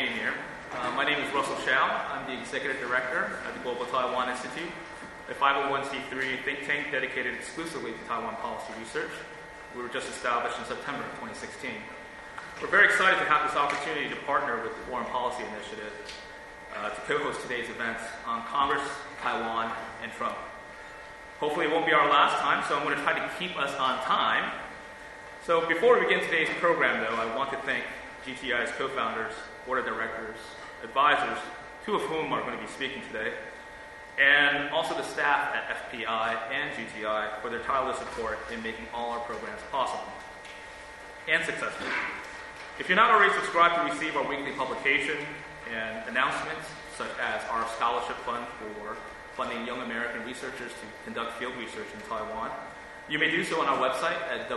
being here. My name is Russell Shao. I'm the Executive Director at the Global Taiwan Institute, a 501c3 think tank dedicated exclusively to Taiwan policy research. We were just established in September of 2016. We're very excited to have this opportunity to partner with the Foreign Policy Initiative to co-host today's event on Congress, Taiwan, and Trump. Hopefully it won't be our last time, so I'm going to try to keep us on time. So before we begin today's program, though, I want to thank GTI's co-founders, board of directors, advisors, two of whom are going to be speaking today, and also the staff at FPI and GTI for their tireless support in making all our programs possible and successful. If you're not already subscribed to receive our weekly publication and announcements, such as our scholarship fund for funding young American researchers to conduct field research in Taiwan, you may do so on our website at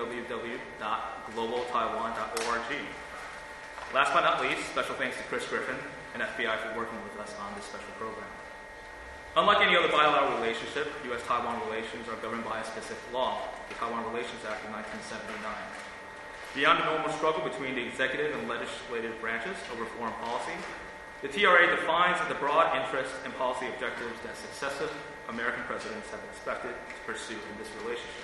www.globaltaiwan.org. Last but not least, special thanks to Chris Griffin and FBI for working with us on this special program. Unlike any other bilateral relationship, U.S.-Taiwan relations are governed by a specific law, the Taiwan Relations Act of 1979. Beyond the normal struggle between the executive and legislative branches over foreign policy, the TRA defines the broad interests and policy objectives that successive American presidents have expected to pursue in this relationship.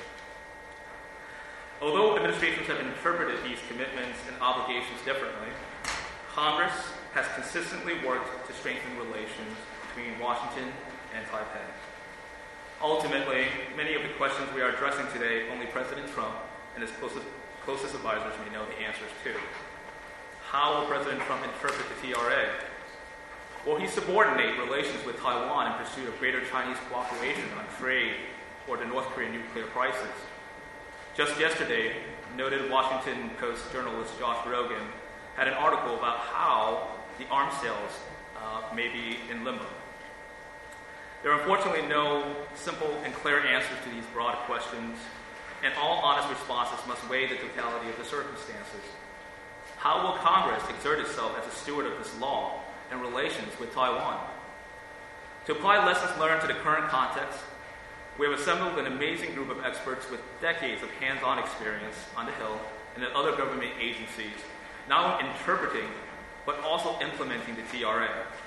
Although administrations have interpreted these commitments and obligations differently, Congress has consistently worked to strengthen relations between Washington and Taipei. Ultimately, many of the questions we are addressing today, only President Trump and his closest advisors may know the answers to. How will President Trump interpret the TRA? Will he subordinate relations with Taiwan in pursuit of greater Chinese cooperation on trade or the North Korean nuclear crisis? Just yesterday, noted Washington Post journalist Josh Rogan had an article about how the arms sales may be in limbo. There are unfortunately no simple and clear answers to these broad questions, and all honest responses must weigh the totality of the circumstances. How will Congress exert itself as a steward of this law and relations with Taiwan? To apply lessons learned to the current context, we have assembled an amazing group of experts with decades of hands-on experience on the Hill and at other government agencies, not only interpreting, but also implementing the TRA.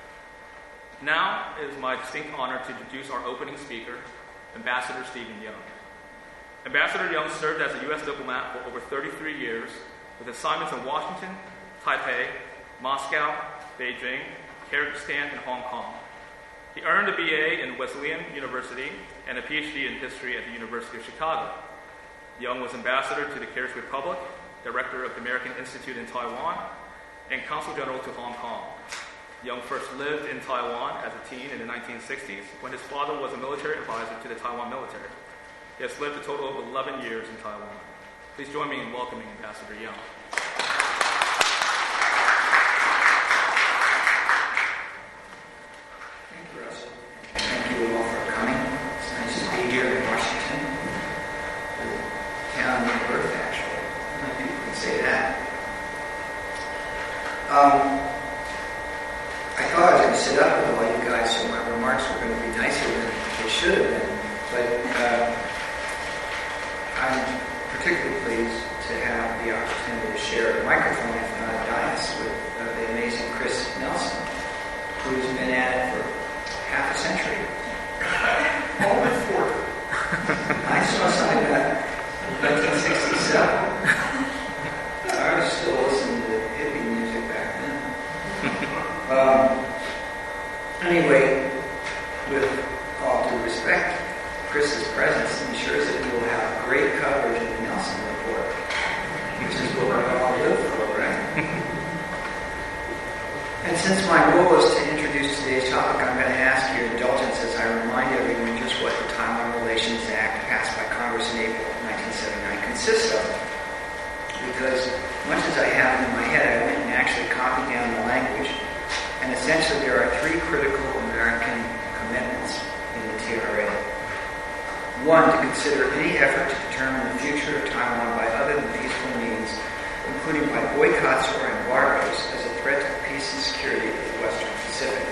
Now, it is my distinct honor to introduce our opening speaker, Ambassador Stephen Young. Ambassador Young served as a U.S. diplomat for over 33 years, with assignments in Washington, Taipei, Moscow, Beijing, Kyrgyzstan, and Hong Kong. He earned a BA in Wesleyan University and a PhD in history at the University of Chicago. Young was ambassador to the Kyrgyz Republic, director of the American Institute in Taiwan, and consul general to Hong Kong. Young first lived in Taiwan as a teen in the 1960s when his father was a military advisor to the Taiwan military. He has lived a total of 11 years in Taiwan. Please join me in welcoming Ambassador Young. Thank you, Russell. Thank you all for coming. It's nice to be here in Washington, the town of birth, actually. You can say that. I thought I was going to sit up with all you guys, so my remarks were going to be nicer than they should have been. But I'm particularly pleased to have the opportunity to share a microphone, if not a dais, with the amazing Chris Nelson, who's been at it for half a century. Over 40. I saw something about 1967. I was still listening to hippie music back then. Anyway, with all due respect, Chris's presence ensures that we will have great coverage of the Nelson Report, which is what we all live for, right? And since my role is to introduce today's topic, I'm going to ask your indulgence as I remind everyone just what the Taiwan Relations Act passed by Congress in April 1979 consists of. Because much as I have it in my head, I went and actually copied down the language. And essentially there are three critical American commitments in the TRA. One, to consider any effort to determine the future of Taiwan by other than peaceful means, including by boycotts or embargoes, as a threat to the peace and security of the Western Pacific.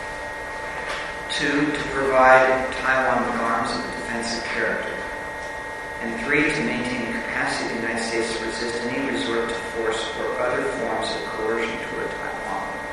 Two, to provide Taiwan with arms of a defensive character. And three, to maintain the capacity of the United States to resist any resort to force or other forms of coercion toward Taiwan.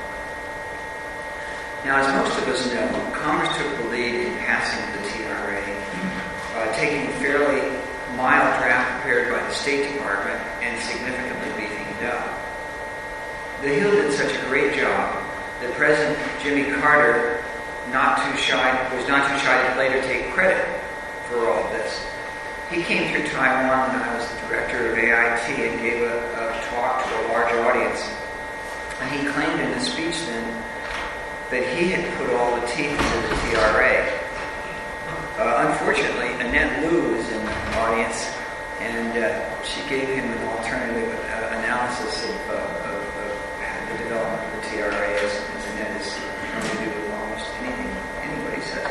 Now, as most of us know, Congress took the lead in passing the TRA, taking a fairly mild draft prepared by the State Department and significantly beefing it up. The Hill did such a great job that President Jimmy Carter was not too shy to later take credit for all of this. He came through Taiwan when I was the director of AIT and gave a talk to a large audience. And he claimed in his speech then that he had put all the teeth into the TRA. Unfortunately, Annette Lu was in the audience, and she gave him an alternative analysis of the development of the TRA, as Annette is trying to do with almost anything anybody says.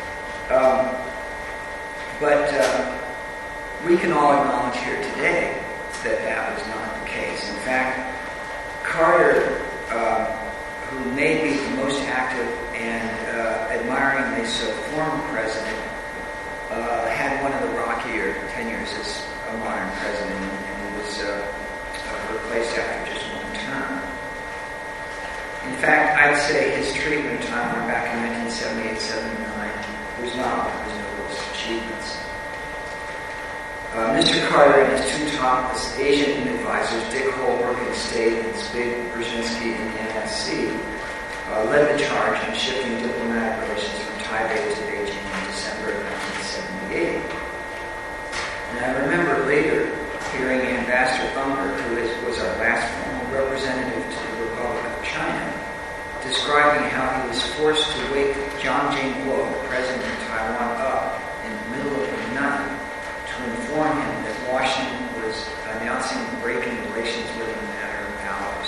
But we can all acknowledge here today that that was not the case. In fact, Carter, who may be the most active and admiringly so former president, had one of the rockier tenures as a modern president, and he was replaced after just one term. In fact, I'd say his treatment of Taiwan back in 1978-79 was not one of his noblest achievements. Mr. Carter and his two top Asian advisors, Dick Holbrooke in State and Zbig Brzezinski in the NSC, led the charge in shifting diplomatic relations from Taipei to Beijing in December of 1978. And I remember later hearing Ambassador Unger, who was our last formal representative to the Republic of China, describing how he was forced to wake Jiang Jingguo, the president of Taiwan, up in the middle of the night to inform him that Washington was announcing breaking relations within a matter of hours.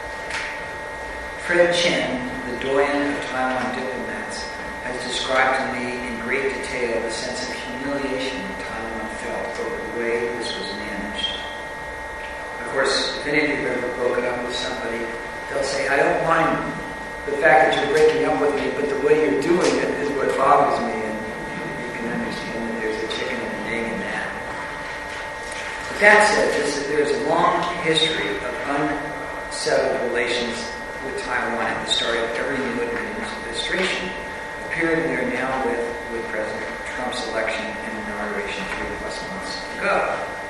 Fred Chen, the doyen of Taiwan diplomats, has described to me in great detail the sense of humiliation that Taiwan felt over the way this was managed. Of course, if any of you have ever broken up with somebody, they'll say, I don't mind the fact that you're breaking up with me, but the way you're doing it is what bothers me, and you can understand that there's a chicken and an egg in that. But that said, there's a long history of unsettled relations with Taiwan at the start of every new administration, a period we are now with President Trump's election and inauguration 3+ months ago.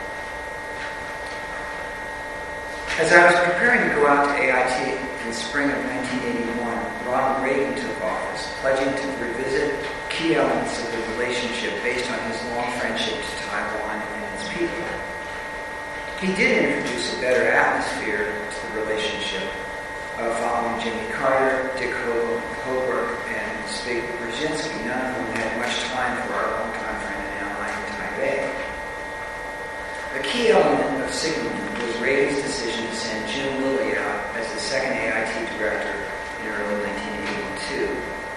As I was preparing to go out to AIT in the spring of 1981, Ronald Reagan took office, pledging to revisit key elements of the relationship based on his long friendship to Taiwan and its people. He did introduce a better atmosphere to the relationship, following Jimmy Carter, Dick Holbrooke, and Zbig Brzezinski, none of whom had much time for our longtime friend and ally in Taipei. A key element of signaling was Reagan's decision to send Jim Lilly out as the second AIT director in early 1982.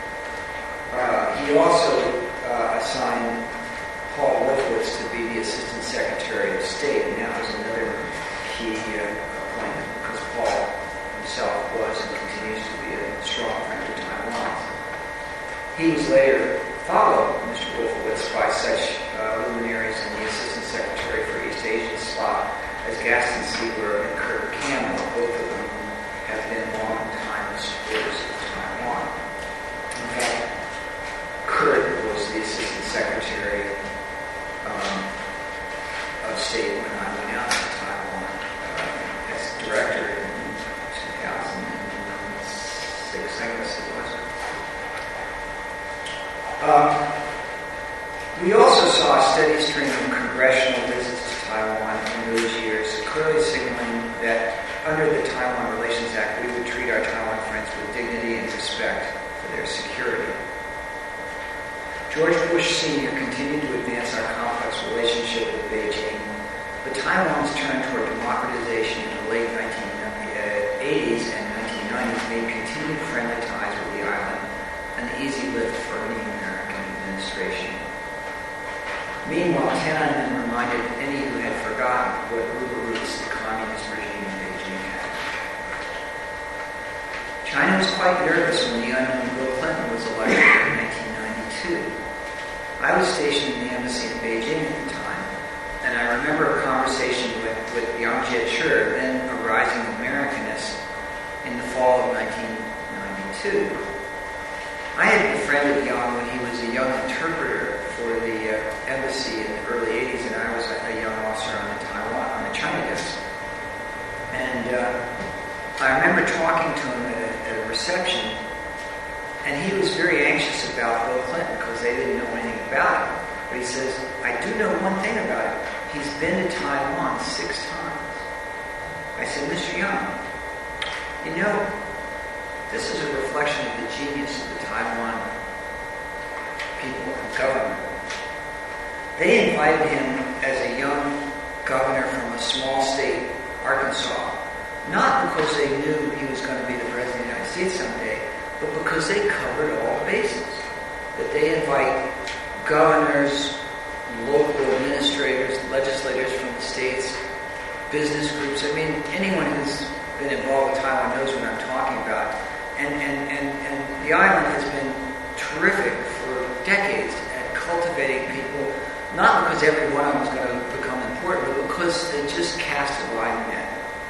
He also assigned Paul Wolfowitz to be the Assistant Secretary of State, and that was another key appointment because Paul himself was and continues to be a strong friend of Taiwan. He was later followed, Mr. Wolfowitz, by such luminaries in the Assistant Secretary for East Asia slot as Gaston Siegler and Kurt Campbell, both of them have been long-time supporters of Taiwan. In fact, Kurt was the Assistant Secretary of State when I went out to Taiwan as director in 2006, I guess it was. We also saw a steady stream of congressional visits to Taiwan in those years, clearly signaling that under the Taiwan Relations Act, we would treat our Taiwan friends with dignity and respect for their security. George Bush Sr. continued to advance our complex relationship with Beijing, but Taiwan's turn toward democratization in the late 1980s and 1990s made continued friendly ties with the island an easy lift for any American administration. Meanwhile, Tiananmen reminded any who had forgotten what brutal roots the communist regime in Beijing had. China was quite nervous when the unknown Bill Clinton was elected in 1992. I was stationed in the embassy in Beijing at the time, and I remember a conversation with Yang Jiechi, then a rising Americanist, in the fall of 1992. I had befriended Yang when he was a young interpreter for the embassy in the early 80s, and I was a young officer on the China desk. And I remember talking to him at a reception, and he was very anxious about Bill Clinton because they didn't know anything about him. But he says, I do know one thing about him. He's been to Taiwan 6 times. I said, Mr. Yang, you know, this is a reflection of the genius of the Taiwan people and government. They invited him as a young governor from a small state, Arkansas, not because they knew he was going to be the President of the United States someday, but because they covered all bases. That they invite governors, local administrators, legislators from the states, business groups. I mean, anyone who's been involved with Taiwan knows what I'm talking about. And the island has been terrific for decades at cultivating people, not because every one of them is going to become important, but because they just cast a wide net.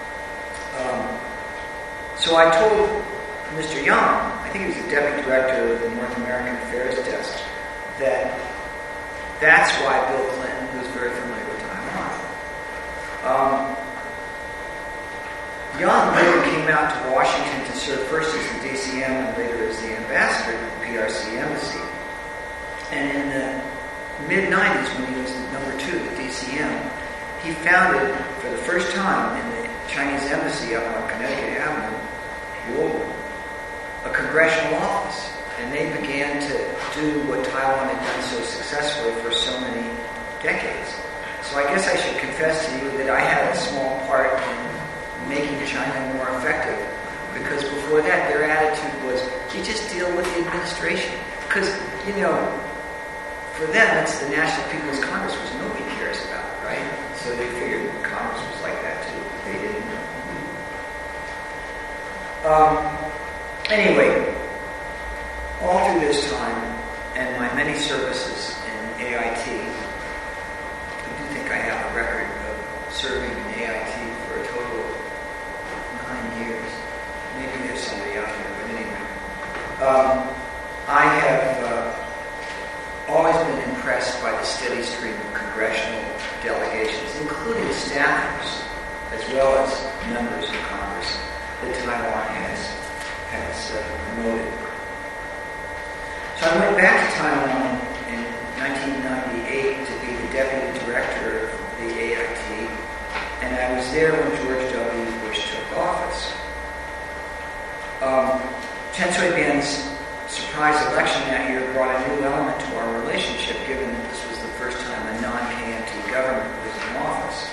So I told Mr. Yang, I think he was the deputy director of the North American Affairs Desk, that that's why Bill Clinton was very familiar with Taiwan. Yang later came out to Washington to serve first as the DCM and later as the ambassador to the PRC embassy. And in the mid-90s, when he was number 2 at the DCM, he founded, for the first time in the Chinese embassy up on Connecticut Avenue, a congressional office. And they began to do what Taiwan had done so successfully for so many decades. So I guess I should confess to you that I had a small part in making China more effective, because before that their attitude was, you just deal with the administration. Because, you know, for them it's the National People's Congress, which nobody cares about, right? So they figured Congress was like that too. They didn't. Anyway, all through this time and my many services in AIT, I do think I have a record of serving in AIT for a total of 9 years. Maybe there's somebody out here, but anyway. I have always been impressed by the steady stream of congressional delegations, including staffers, as well as members of Congress, that Taiwan has promoted. So I went back to Taiwan in 1998 to be the deputy director of the AIT, and I was there when George W. Bush took office. Chen Shui-bian's surprise election that year brought a new element to our relationship, given that this was the first time a non-KMT government was in office.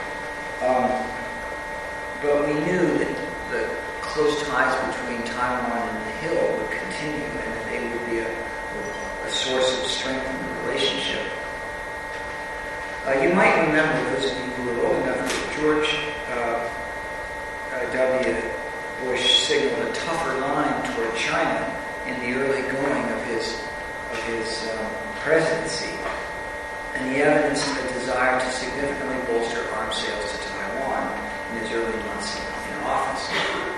But we knew that the close ties between Taiwan and the Hill would continue, and that they would be a source of strength in the relationship. You might remember, those of you who are old enough, that George W. Bush signaled a tougher line toward China in the early going of his presidency, and he evidenced a desire to significantly bolster arms sales to Taiwan in his early months in office.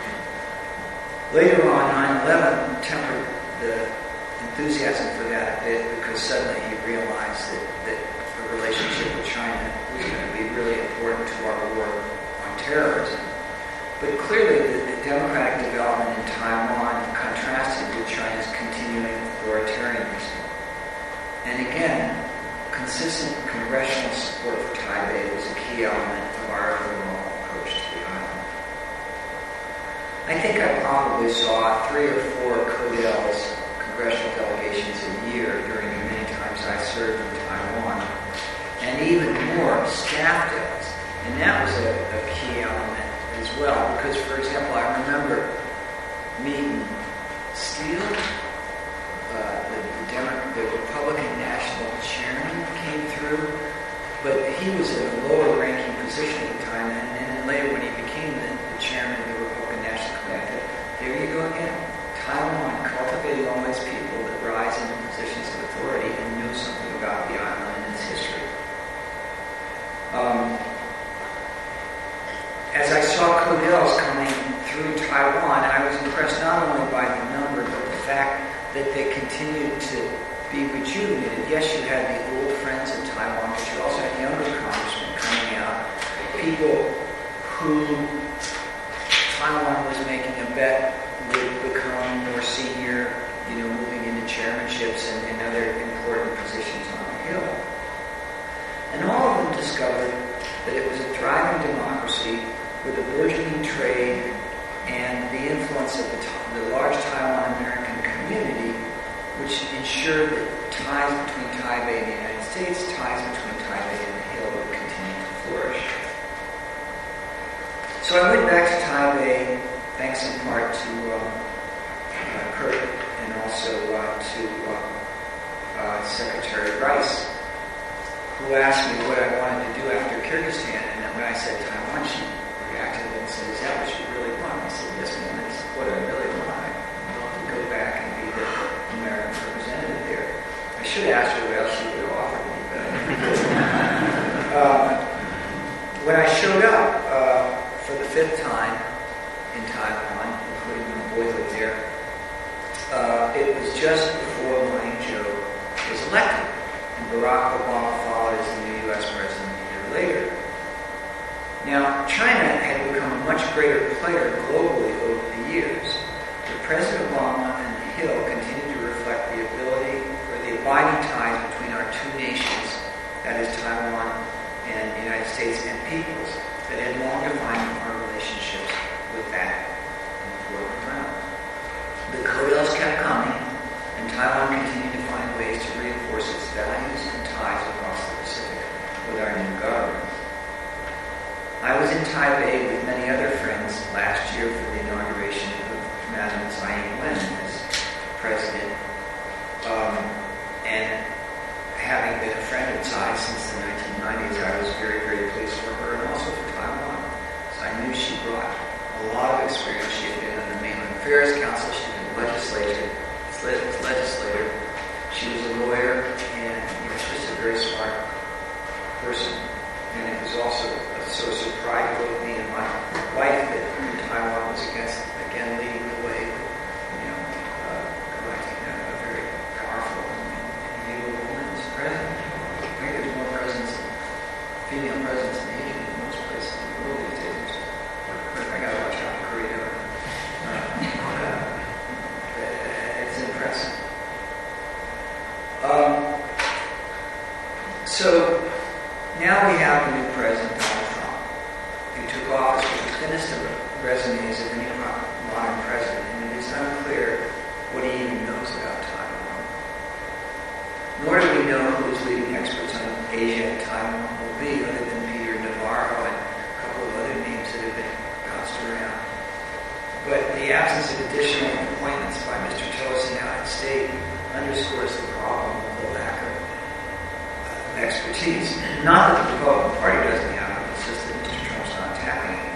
Later on, 9/11 tempered the enthusiasm for that a bit, because suddenly he realized that the relationship with China was going to be really important to our war on terrorism. But clearly, the democratic development in Taiwan contrasted with China's continuing authoritarianism. And again, consistent congressional support for Taipei was a key element of our overall approach to the island. I think I probably saw 3 or 4 CODEL's, congressional delegations, a year during the many times I served in Taiwan, and even more staff delegations. And that was a key element as well, because, for example, I remember meeting Steele, the Republican National Chairman, came through, but he was in a lower ranking position at the time, and then later when he became the chairman of the Republican National Committee, here you go again. Taiwan cultivating all these people that rise into positions of authority and know something about the island and its history. As I saw CODEL's coming through Taiwan, I was impressed not only by the number, but the fact that they continued to be rejuvenated. Yes, you had the old friends of Taiwan, but you also had younger congressmen coming out, people who Taiwan was making a bet would become more senior, moving into chairmanships and other important positions on the Hill. And all of them discovered that it was a thriving democracy with a burgeoning trade and the influence of the large Taiwan American community, which ensured that ties between Taipei and the United States, ties between Taipei and the Hill would continue to flourish. So I went back to Taipei, thanks in part to Kurt and also to Secretary Rice, who asked me what I wanted to do after Kyrgyzstan. And when I said Taiwan, she reacted and said, "Is that what you really want?" I said, "Yes, ma'am, it's what I really want. I'd love to go back and be the American representative there." I should have asked her what else she would have offered me, but when I showed up for the 5th time in Taiwan, including my boyhood there, it was just before Ma Ying-jeou was elected, and Barack Obama followed as the new U.S. president a year later. Now, China had become a much greater player globally over the years, but President Obama and the Hill continued to reflect the ability or the abiding ties between our two nations, that is Taiwan and the United States, and peoples that had long defined our relationships with that important ground. The Kodels kept coming, and Taiwan continued to find ways to reinforce its values and ties across the Pacific with our new government. I was in Taipei with many other friends last year for the inauguration of Madam Tsai Ing-wen as president, and having been a friend of Tsai since the 1990s, I was very, very pleased for her and also for Taiwan. So I knew she brought a lot of experience. She had been on the Mainland Affairs Council, she'd been a legislator, she was a lawyer, and she was a very smart person. And it was also a source of pride to both me and my wife that Taiwan was again leading the way, electing a very powerful and able woman as president. I think there's more female presidents in Asia than most places in the world these days. I got to watch out for Korea. It's impressive. So now we have a new president, Donald Trump, who took office with the thinnest of resumes of any modern president, and it is unclear what he even knows about Taiwan. Nor do we know who his leading experts on Asia and Taiwan will be, other than Peter Navarro and a couple of other names that have been bounced around. But the absence of additional appointments by Mr. Tillerson out of state underscores the problem of the lack of expertise. Not that the Republican Party doesn't have it, it's just that Mr. Trump's not tapping it.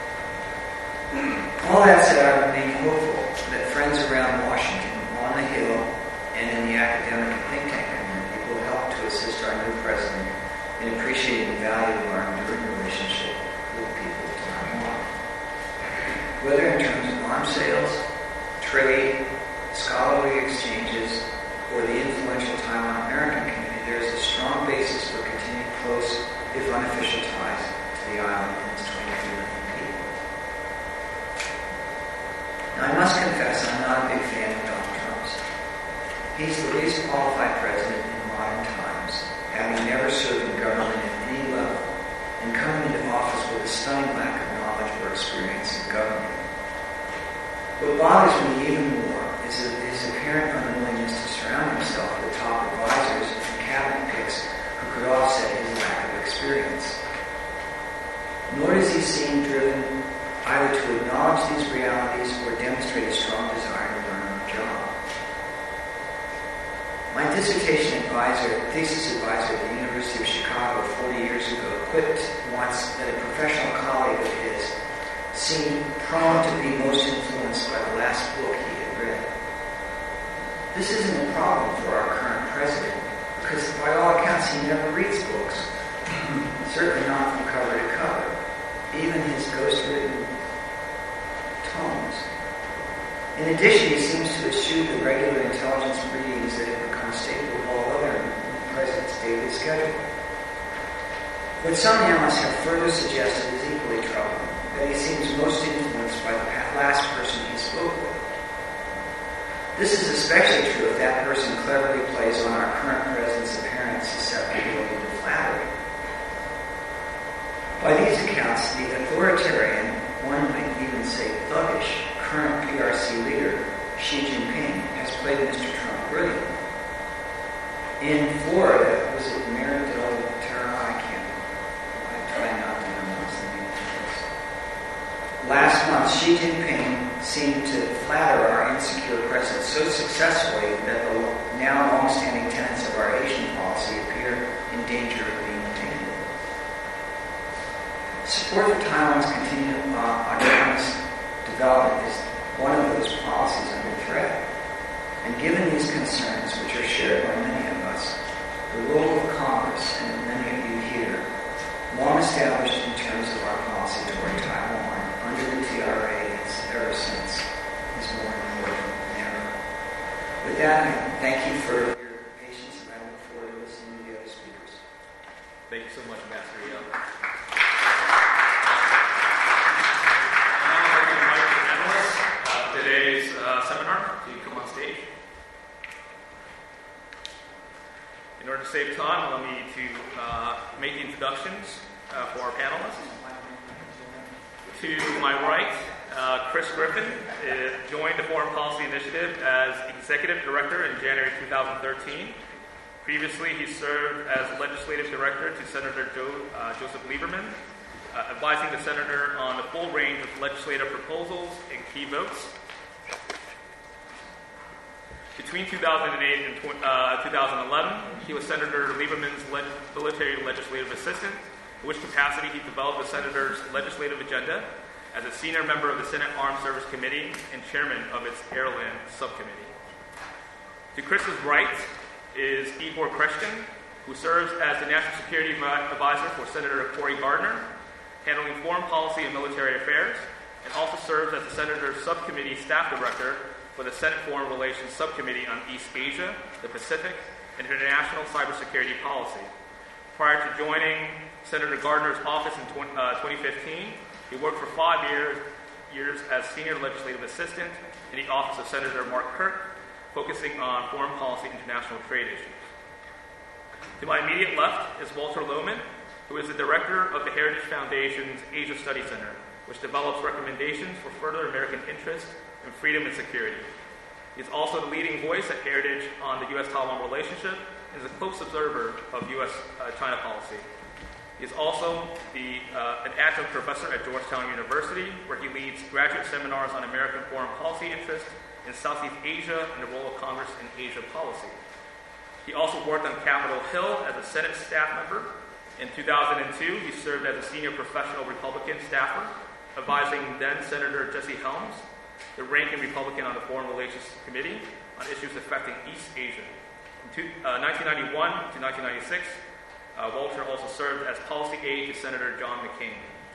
All that said, I remain hopeful that friends around Washington, on the Hill, and in the academic and think tank community will help to assist our new president in appreciating the value of our enduring relationship with the people of Taiwan. Whether in terms of arms sales, trade, scholarly exchanges, or the influential Taiwan American community, there is a strong basis for continued close, if unofficial, ties to the island and its 23 million people. Now, I must confess I'm not a big fan of Donald Trump's. He's the least qualified president in modern times, having never served in government at any level, and coming into office with a stunning lack of knowledge or experience in government. What bothers me even more is his apparent unwillingness to surround himself with top advisors and cabinet picks who could offset his lack of experience. Nor does he seem driven either to acknowledge these realities or demonstrate a strong desire to learn on the job. My thesis advisor at the University of Chicago 40 years ago quipped once that a professional colleague of his seemed prone to be most influenced by the last book he had read. This isn't a problem for our current president, because by all accounts he never reads books, certainly not from cover to cover, even his ghost-written tomes. In addition, he seems to eschew the regular intelligence briefings that have become a staple of all other presidents' daily schedule. What some analysts have further suggested is equally troubling, that he seems most influenced by the last person he spoke with. This is especially true if that person cleverly plays on our current president's apparent susceptibility to flattery. By these accounts, the authoritarian, one might even say thuggish, current PRC leader, Xi Jinping, has played Mr. Trump brilliantly. In Florida, was it Mar del Terra? I try not to memorize the name of this. Last month, Xi Jinping seemed to flatter our insecure president so successfully that the now long-standing tenets of our Asian policy appear in danger of being abandoned. Support for Taiwan's continued autonomous development is one of those policies under threat. And given these concerns, which are shared by many of us, the role of Congress, and many of you here, long established in terms of our policy toward Taiwan under the TRA ever since, is more important than ever. With that, I thank you for your patience, and I look forward to listening to the other speakers. Thank you so much, Master Rio. Today's seminar, so you come on stage. In order to save time, allow me to make the introductions for our panelists. To my right, Chris Griffin joined the Foreign Policy Initiative as Executive Director in January 2013. Previously, he served as Legislative Director to Senator Joseph Lieberman, advising the Senator on the full range of legislative proposals and key votes. Between 2008 and 2011, he was Senator Lieberman's military legislative assistant, in which capacity he developed the Senator's legislative agenda as a senior member of the Senate Armed Service Committee and chairman of its Airland Subcommittee. To Chris's right is Igor Kreshkin, who serves as the National Security Advisor for Senator Cory Gardner, handling foreign policy and military affairs, and also serves as the Senator's Subcommittee Staff Director for the Senate Foreign Relations Subcommittee on East Asia, the Pacific, and International Cybersecurity Policy. Prior to joining Senator Gardner's office in 2015, he worked for 5 years as Senior Legislative Assistant in the office of Senator Mark Kirk, focusing on foreign policy and international trade issues. To my immediate left is Walter Lohman, who is the Director of the Heritage Foundation's Asia Study Center, which develops recommendations for further American interest in freedom and security. He is also the leading voice at Heritage on the U.S.-Taiwan relationship and is a close observer of U.S.-China policy. He is also an adjunct professor at Georgetown University, where he leads graduate seminars on American foreign policy interests in Southeast Asia and the role of Congress in Asia policy. He also worked on Capitol Hill as a Senate staff member. In 2002, he served as a senior professional Republican staffer, advising then-Senator Jesse Helms, the ranking Republican on the Foreign Relations Committee, on issues affecting East Asia. From 1991 to 1996, Walter also served as policy aide to Senator John McCain.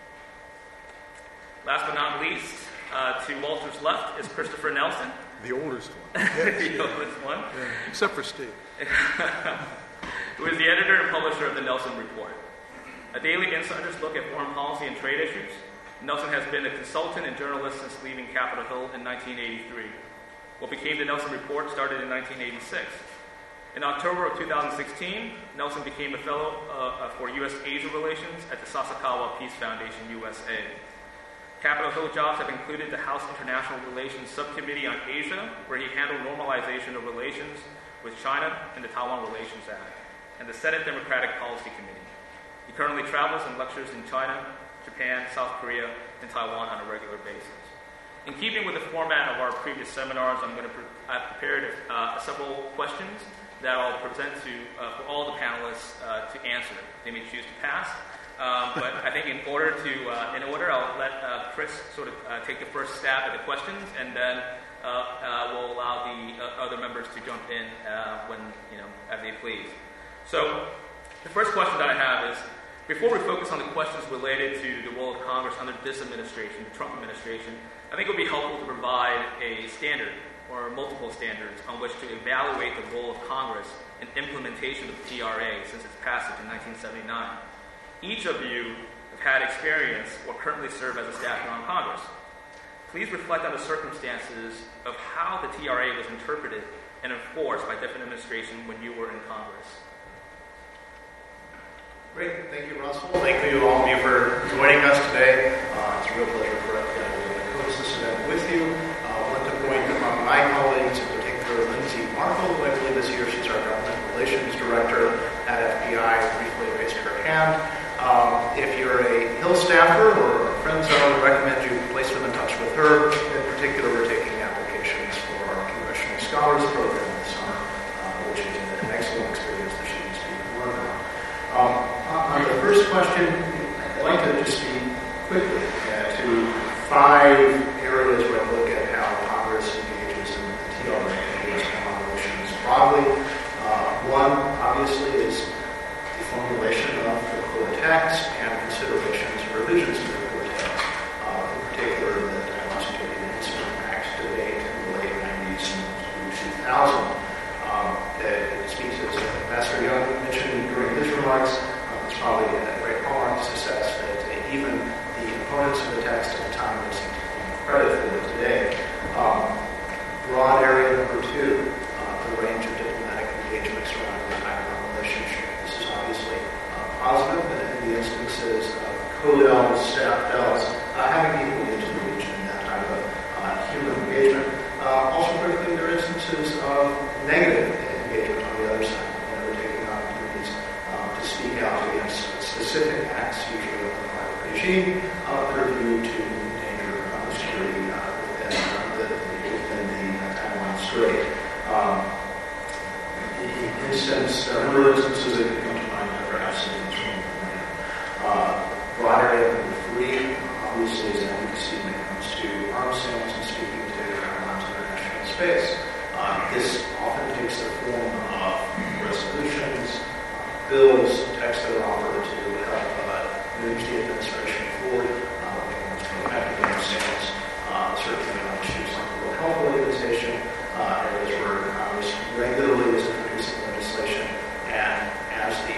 Last but not least, to Walter's left is Christopher Nelson. The oldest one. The oldest one. Yeah, except for Steve. Who is the editor and publisher of the Nelson Report. A daily insider's look at foreign policy and trade issues. Nelson has been a consultant and journalist since leaving Capitol Hill in 1983. What became the Nelson Report started in 1986. In October of 2016, Nelson became a fellow for U.S.-Asia Relations at the Sasakawa Peace Foundation, USA. Capitol Hill jobs have included the House International Relations Subcommittee on Asia, where he handled normalization of relations with China and the Taiwan Relations Act, and the Senate Democratic Policy Committee. He currently travels and lectures in China, Japan, South Korea, and Taiwan on a regular basis. In keeping with the format of our previous seminars, I've prepared several questions that I'll present for all the panelists to answer. They may choose to pass, but I think in order, I'll let Chris sort of take the first stab at the questions, and then we'll allow the other members to jump in as they please. So, the first question that I have is, Before we focus on the questions related to the role of Congress under this administration, the Trump administration, I think it would be helpful to provide a standard or multiple standards on which to evaluate the role of Congress in implementation of the TRA since its passage in 1979. Each of you have had experience or currently serve as a staffer on Congress. Please reflect on the circumstances of how the TRA was interpreted and enforced by different administrations when you were in Congress. Great. Thank you, Russell. Thank you, all of you, for joining us today. It's a real pleasure for us to host this event with you. I want to point among my colleagues, in particular, Lindsay Markle, who I believe is here. She's our Government Relations Director at FBI. Briefly raised her hand. If you're a Hill staffer or a friend zone, I recommend you place them in touch with her. In particular, we're taking applications for our Congressional Scholars Program this summer, which is an excellent experience that she needs to learn about. On the first question, I'd like to just speak quickly to 5 areas where I look at how Congress engages in the TRA and U.S. foreign relations broadly. One, obviously, is the formulation of the core text and considerations and revisions to the core text. In particular, the Taiwan Security Enhancement Act debate in the late 90s and 2000. It speaks, as Ambassador Young mentioned during his remarks, it's probably a great hallmark to success that even the opponents of the text at the time don't seem to claim credit for it today. Broad area number 2, the range of diplomatic engagements surrounding the Taiwan relationship. This is obviously positive, and in the instances of CODELs, staff bells, having people into the region, that type of human engagement. Also, critically, there are instances of negative engagement on the other side. We're taking opportunities to speak out against specific acts, usually of the private regime, that are viewed to endanger security within the Taiwan Strait. There are other instances that come to mind, perhaps in this room. Broad area number 3, obviously, is advocacy when it comes to arms sales and speaking to Taiwan's international space. This often takes the form of resolutions, bills, texts that are offered to help move the administration forward when it comes to effective arms sales, certainly on issues like the World Health Organization, areas where Congress regularly is introducing legislation, and as the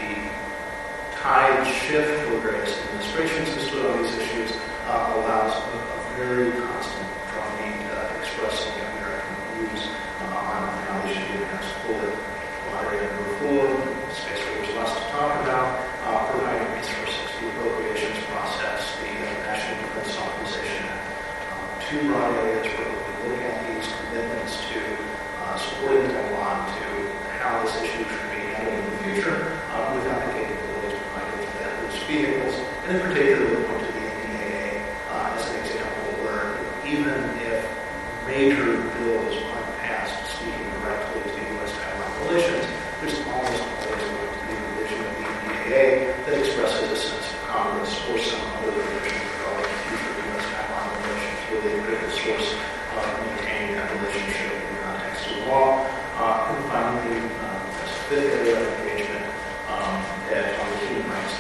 tides shift for various administrations who stood on these issues, allows a very constant drumbeat expressing American views on how they should be advanced forward. Area number 4, space where there's lots to talk about, providing resources, the appropriations process, the National Defense Authorization Act. 2 broad areas where we look at these commitments to supporting Taiwan, to how this issue should be handled in the future, without the capability to provide those vehicles. And in particular, we point to the NDAA as an example where even if major bills aren't passed speaking directly to U.S.-Taiwan relations, there's almost always going to be a revision of the NDAA that expresses a sense of Congress or some other provision regarding future U.S.-Taiwan relations, really a critical source of maintaining that relationship in the context of law. And finally, that's the 5th area of engagement that on the human rights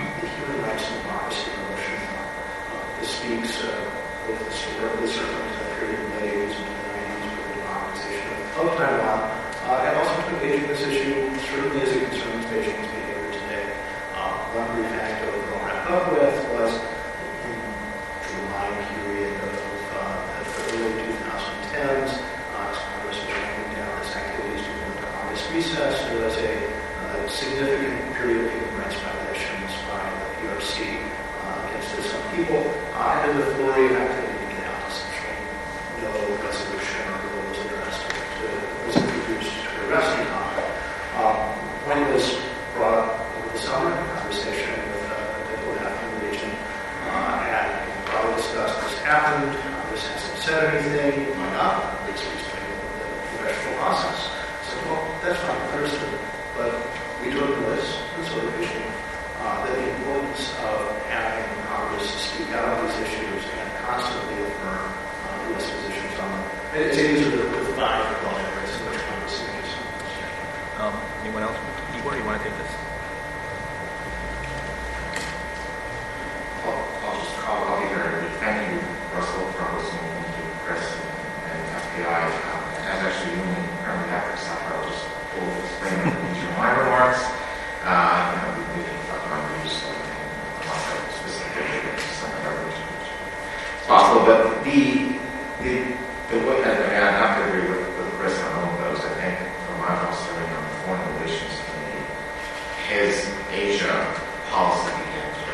and democracy notion. This speaks both historically, certainly to the period of the 80s and the 90s for the democratization of Taiwan, and also to engaging this issue certainly as it concerns Beijing's behavior today. One brief anecdote that I'll wrap up with was in the July period of the early 2010s, as Congress was winding down its activities during the August recess, there was a significant period of human rights violations by the PRC against some people, and in the flurry of activity to get out, essentially, no resolution or bill was introduced to arrest the conduct. When it was brought up over the summer in conversation with a diplomat from the region, and probably discussed this happened, Congress hasn't said anything, why not? At least we explained the congressional process. So, well, that's fine, understood. But we took notice, and sort of issue, that the importance of having Congress speak out on these issues and constantly affirm U.S. positions on them. And these are the 5 broad areas in which Congress engages. Anyone else? Igor, you want to take this? CI as actually doing currently active stuff. I'll just explain these are my remarks. We can talk about use and specifically some of our which is possible. But the way I have to agree with Chris on all of those. I think from my also serving on the Foreign Relations Committee, his Asia policy began to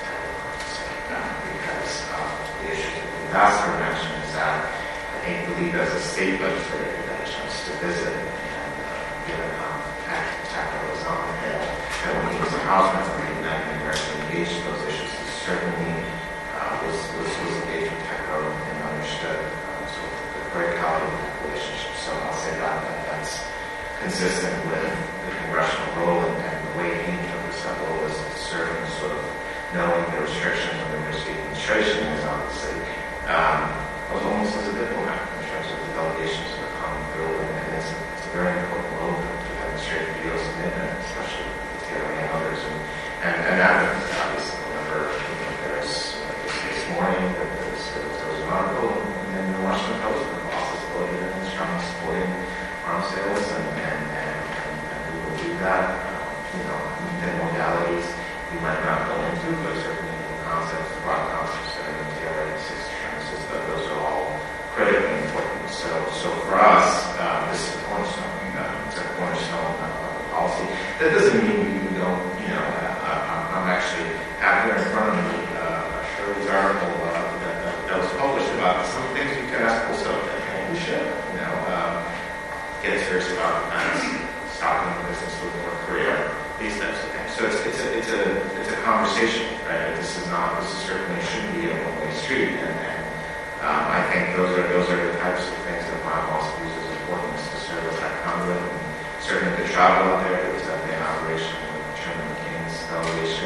because the issue that the ambassador mentioned is that I believe as a state legislator he got a chance to visit and given how tactile was on the Hill, and when he was a House member, he met and directly engaged in those issues. He certainly was engaged with TECO and understood sort of the very quality of that relationship. So I'll say that's consistent with the congressional role and the way he interprets that role is serving sort of knowing the restrictions on the University administration is obviously was almost as a diplomat in terms of the delegations that are coming through, and it's a very important role to demonstrate the U.S. commitment, especially with the TRA and others, and that obviously whenever this morning there was an article in the Washington Post that the boss is voted and strongly supporting arms sales, and we will do that. The modalities we might not go into, but certainly the concepts, the broad concepts that are in the TRA and 6 assurances, those are all critically important. So for us, this is a cornerstone. It's a cornerstone of the policy. That doesn't mean we don't, I'm actually out here in front of me, Shirley's article that was published about some things we could ask also, and we should, get serious about stopping the business with North Korea, these types of things. So it's a conversation, right? This certainly shouldn't be a one-way street, and I think those are the types of things that my boss views as important to serve as that conduit. And certainly the travel out there, there was that inauguration with Chairman McCain's delegation,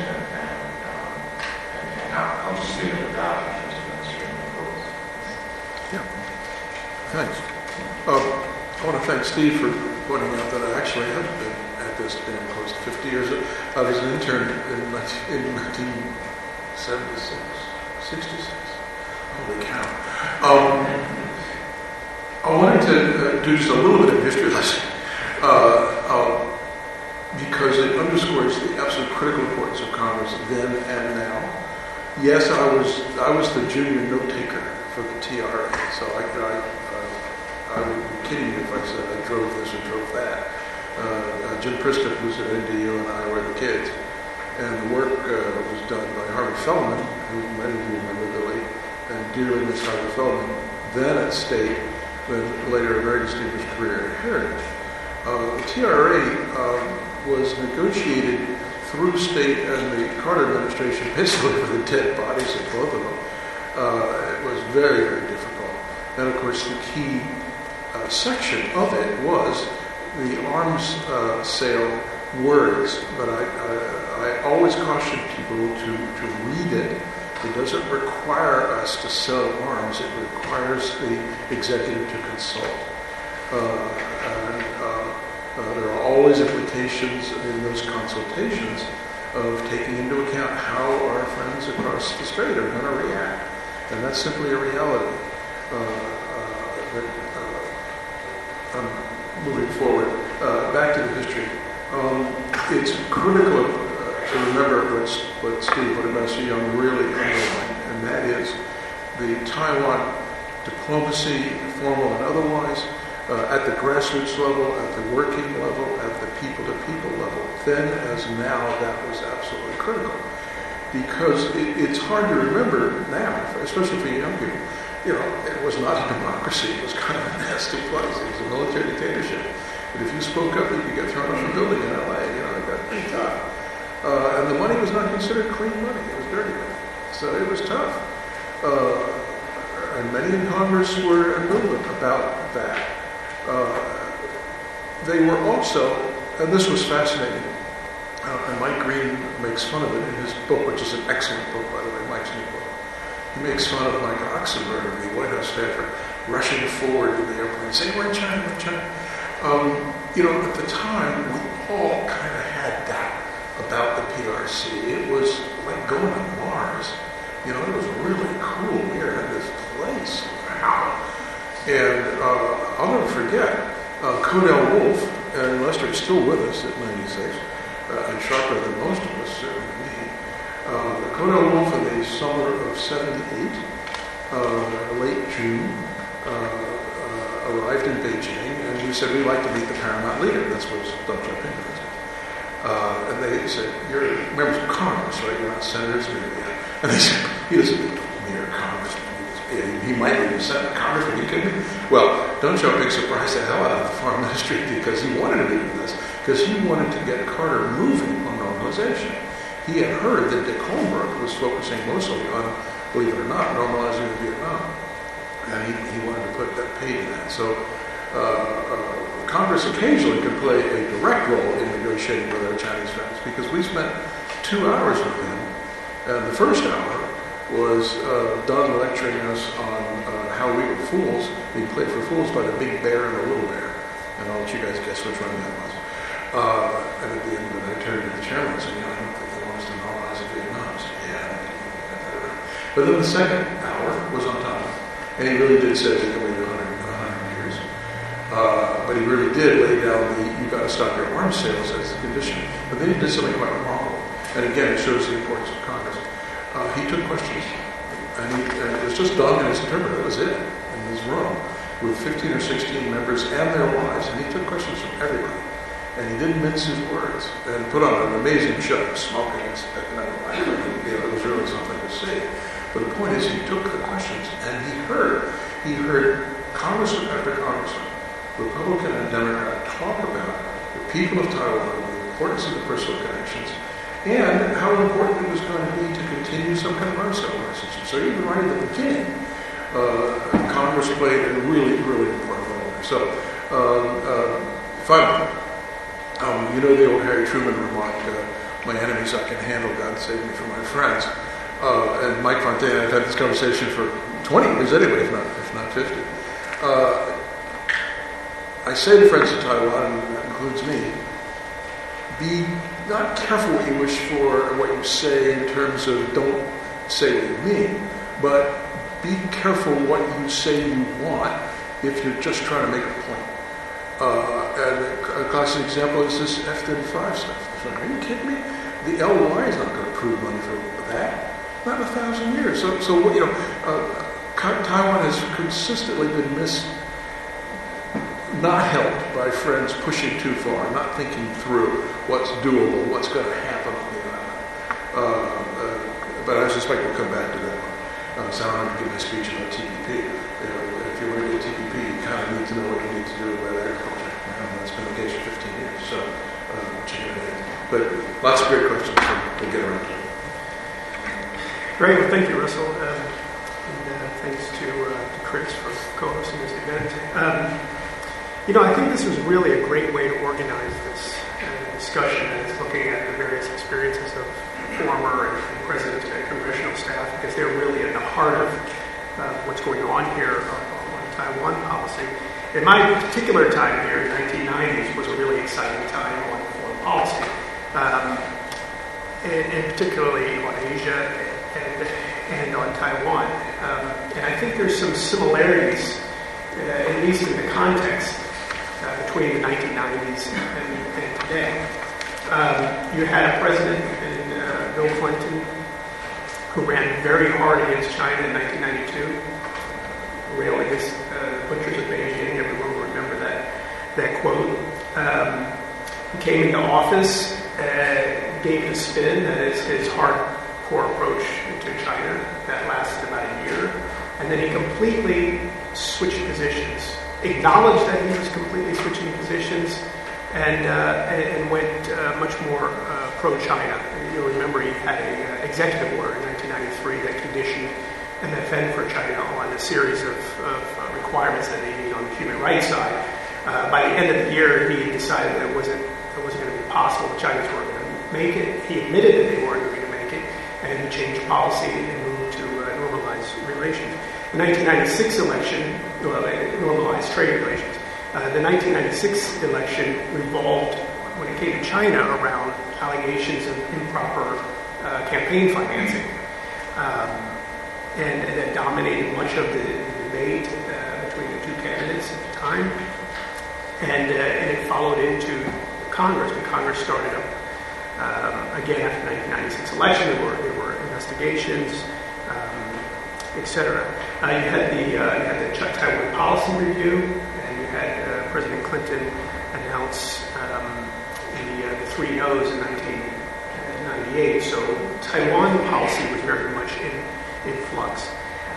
and I'll just leave it at that in terms of demonstrating the goals. Yeah. Thanks. I want to thank Steve for pointing out that I actually have been at this been close to 50 years. I was an intern in 1976, 66. Holy cow. I wanted to do just a little bit of history lesson because it underscores the absolute critical importance of Congress then and now. Yes, I was the junior note taker for the TRA, so I would be kidding you if I said I drove this or drove that. Jim Priskett was at NDU and I were the kids. And the work was done by Harvey Feldman, who many of you remember the late and dearly missed Harvey Feldman, then at State, then later a very distinguished career at Heritage. The TRA was negotiated through State and the Carter administration, basically for the dead bodies of both of them. It was very, very difficult. And of course the key section of it was the arms sale words, but I always caution people to read it. It doesn't require us to sell arms. It requires the executive to consult. There are always implications in those consultations of taking into account how our friends across the strait are going to react. And that's simply a reality. Moving forward, back to the history. It's critical to remember what Steve, what Ambassador Young really underlined, and that is the Taiwan diplomacy, formal and otherwise, at the grassroots level, at the working level, at the people-to-people level. Then as now, that was absolutely critical. Because it's hard to remember now, especially for young people. It was not a democracy. It was kind of a nasty place. It was a military dictatorship. And if you spoke up, you could get thrown off a building in L.A. It got pretty tough. And the money was not considered clean money. It was dirty money. So it was tough. And many in Congress were ambivalent about that. They were also, and this was fascinating, and Mike Green makes fun of it in his book, which is an excellent book, by the way, Mike's new book. He makes fun of Mike Oxenberger, the White House staffer, rushing forward in the airplane, saying, we're in China, we're in China. At the time, we all kind of had that about the PRC. It was like going to Mars. It was really cool. We were in this place. Wow. And I'll never forget, Codell Wolf, and Lester is still with us at 96, and sharper than most of us, certainly me. Codell Wolf in the summer of 78, late June, arrived in Beijing, and we said, we'd like to meet the paramount leader. That's what Deng Xiaoping was. And they said, you're members of Congress, right? You're not senators, maybe. Yeah. And they said, he doesn't need mere Congress. He might be a Senate Congress, but you kidding me? Well, Deng Xiaoping surprised the hell out of the foreign ministry because he wanted to be with us, because he wanted to get Carter moving on normalization. He had heard that Dick Holmberg was focusing mostly on, believe it or not, normalizing Vietnam. And he wanted to put that paid in that. So Congress occasionally could play a direct role in negotiating with our Chinese friends, because we spent 2 hours with them. And the first hour was Don lecturing us on how we were fools, being played for fools by the big bear and the little bear. And I'll let you guys guess which one that was. And at the end of it, I turned to the chairman and said, I don't think they want us to normalize Vietnam. I said, yeah, I think we got that right. But then the second hour was on time. And he really did say we can wait 100 years. But he really did lay down you've got to stop your arms sales as the condition. But then he did something quite remarkable. And again, it shows the importance of Congress. He took questions. And it was just Don and his interpreter. That was it. In his room with 15 or 16 members and their wives. And he took questions from everybody. And he didn't mince his words. And put on an amazing show. Smoking. It was really something to see. But the point is, he took the questions and he heard congressman after congressman, Republican and Democrat, talk about the people of Taiwan, the importance of the personal connections, and how important it was going to be to continue some kind of arms sale relationship. So even right at the beginning, Congress played a really, really important role there. So, finally, you know the old Harry Truman remark, my enemies I can handle, God save me from my friends. And Mike Fontaine and I have had this conversation for 20 years anyway, if not 50. I say to friends in Taiwan, and that includes me, be not careful what you wish for and what you say in terms of don't say what you mean, but be careful what you say you want if you're just trying to make a point. And a classic example is this F-35 stuff. Are you kidding me? The LY is not going to approve money for that. Not in 1,000 years. So Taiwan has consistently been not helped by friends pushing too far, not thinking through what's doable, what's going to happen on the island. But I suspect we'll come back to that one. So I don't have to give my speech about TPP. If you want to get TPP, you kind of need to know what you need to do about agriculture. That's been the case for 15 years. So, chicken and egg. But lots of great questions. So we'll get around to it. Great. Well, thank you, Russell. And thanks to Chris for co-hosting this event. I think this was really a great way to organize this discussion, and it's looking at the various experiences of former and present congressional staff, because they're really at the heart of what's going on here on Taiwan policy. In my particular time here, the 1990s was a really exciting time on foreign policy, and particularly on Asia and on Taiwan. And I think there's some similarities, at least in the context, between the 1990s and today. You had a president Bill Clinton, who ran very hard against China in 1992, railed against butchers of Beijing. Everyone will remember that quote. He came into office, gave it a spin, that is his hardcore approach to China. That lasted about a year. And then he completely switched positions, acknowledged that he was completely switching positions, and went much more pro-China. You'll remember he had an executive order in 1993 that conditioned MFN for China on a series of requirements that they need on the human rights side. By the end of the year, he decided that it wasn't going to be possible. The Chinese weren't going to make it. He admitted that they weren't going to make it, and he changed policy and moved to normalize relations. The 1996 election normalized trade relations. The 1996 election revolved, when it came to China, around allegations of improper campaign financing. And that dominated much of the debate between the two candidates at the time, and it followed into Congress. When Congress started up again after the 1996 election, there were investigations, etc. You had the Taiwan Policy Review, and you had President Clinton announce the 3 no's in 1998. So Taiwan policy was very much in flux.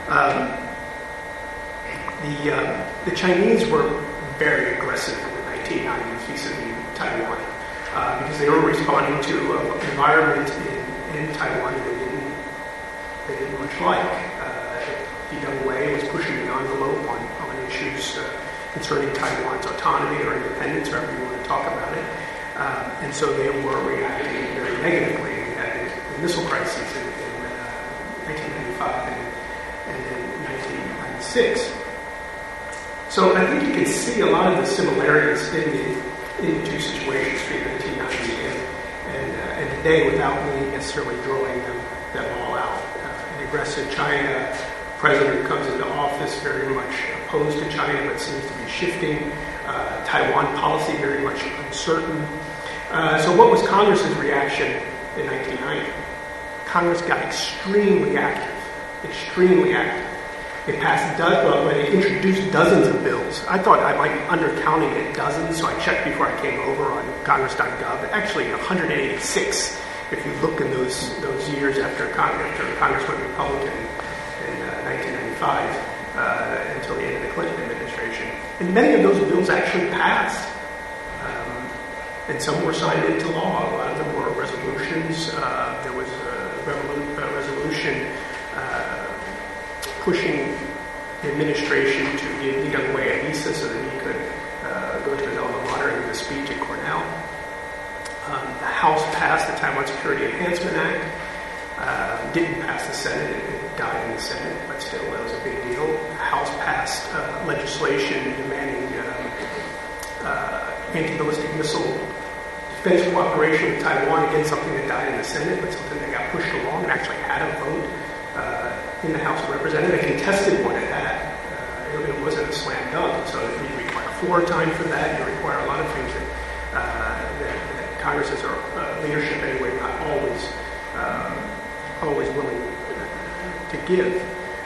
The Chinese were very aggressive in the 1990s vis-a-vis Taiwan because they were responding to an environment in Taiwan that they didn't much like. The Deng Wei was pushing the envelope on issues concerning Taiwan's autonomy or independence, however you want to talk about it. And so they were reacting very negatively. We had the missile crises in 1995 and then 1996. So I think you can see a lot of the similarities in the two situations between 1990 and today without me necessarily drawing them all out. An aggressive China president comes into office very much opposed to China but seems to be shifting. Taiwan policy very much uncertain. So what was Congress's reaction in 1990? Congress got extremely active. It passed they introduced dozens of bills. I thought I might be undercounting it dozens, so I checked before I came over on Congress.gov. Actually, 186 if you look in those years after Congress went Republican in 1995 until the end of the Clinton administration. And many of those bills actually passed. And some were signed into law. A lot of them were resolutions. There was a resolution pushing the administration to give Li Deng-Wei a visa so that he could go to his alma mater and give a speech at Cornell. The House passed the Taiwan Security Enhancement Act. Didn't pass the Senate. It died in the Senate, but still, that was a big deal. The House passed legislation demanding anti-ballistic missile defense cooperation with Taiwan, again, something that died in the Senate, but something that got pushed along and actually had a vote in the House of Representatives. They contested one at that. It wasn't a slam dunk, so you require floor time for that. You require a lot of things that Congresses or leadership anyway not always willing to give.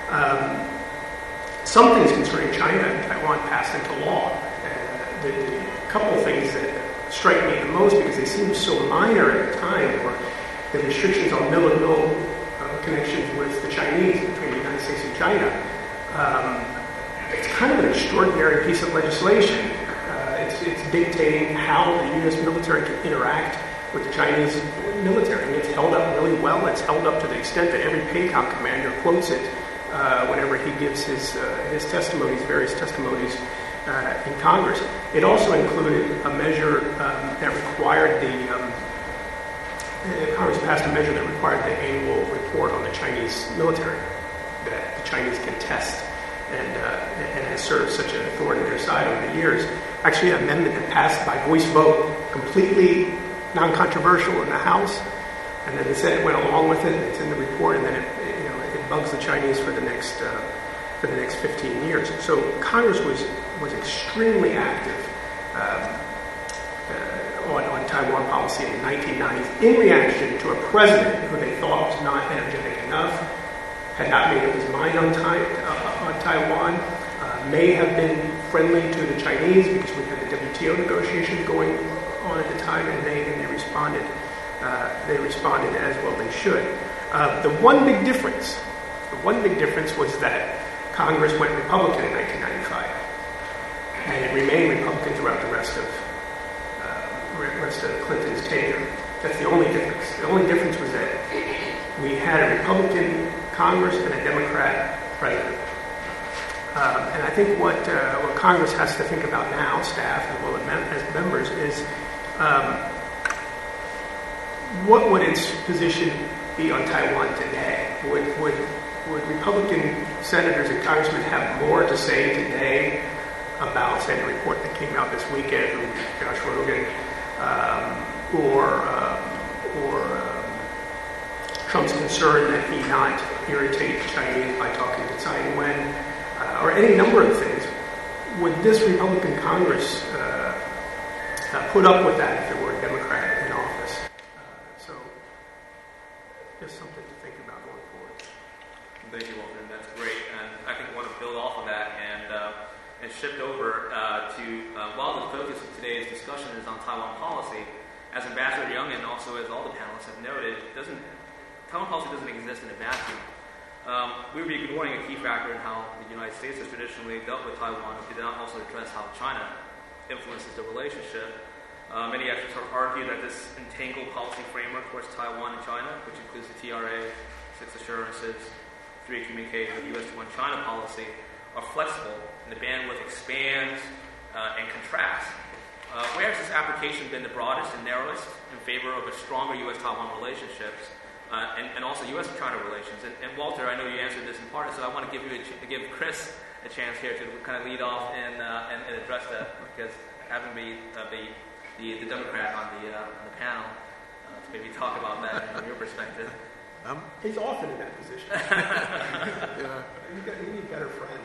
Some things concerning China and Taiwan passed into law. The couple of things that strike me the most, because they seemed so minor at the time, were the restrictions on mill-to-mill connections with the Chinese, between the United States and China. It's kind of an extraordinary piece of legislation. It's dictating how the U.S. military can interact with the Chinese military. And it's held up really well. It's held up to the extent that every PACOM commander quotes it whenever he gives his testimonies, various testimonies in Congress. It also included a measure that required Congress passed a measure that required the annual report on the Chinese military that the Chinese can test, and has served such an thorn in their side over the years. Actually, an amendment that passed by voice vote, completely non-controversial in the House, and then the Senate went along with it. It's in the report, and then it bugs the Chinese for the next 15 years. So Congress was extremely active on Taiwan policy in the 1990s in reaction to a president who they thought was not energetic enough, had not made up his mind on Taiwan, may have been friendly to the Chinese because we had the WTO negotiations going on at the time, and they responded. They responded as well they should. The one big difference was that Congress went Republican in 1995, and it remained Republican throughout the rest of Clinton's tenure. That's the only difference. The only difference was that we had a Republican Congress and a Democrat president. And I think what Congress has to think about now, staff as well as members, is what would its position be on Taiwan today? Would Republican senators and congressmen have more to say today about, say, the report that came out this weekend from Josh Rogin, or Trump's concern that he not irritate the Chinese by talking to Tsai Ing-wen, or any number of things? would this Republican Congress put up with that if it were a Democrat in office? So, just something to think about going forward. Thank you, Walter. That's great. And I think I want to build off of that and shift over to, while the focus of today's discussion is on Taiwan policy, as Ambassador Young and also as all the panelists have noted, Taiwan policy doesn't exist in a vacuum. We would be ignoring a key factor in how the United States has traditionally dealt with Taiwan if we did not also address how China influences the relationship. Many experts have argued that this entangled policy framework towards Taiwan and China, which includes the TRA, 6 assurances, 3 communiques, and the U.S. One China policy, are flexible, and the bandwidth expands and contracts. Where has this application been the broadest and narrowest in favor of a stronger U.S.-Taiwan relationships and also U.S.-China relations? And Walter, I know you answered this in part, so I want to give Chris a chance here to kind of lead off and address that, because having the Democrat on the panel to maybe talk about that from your perspective. He's often in that position. Yeah. You need better friends.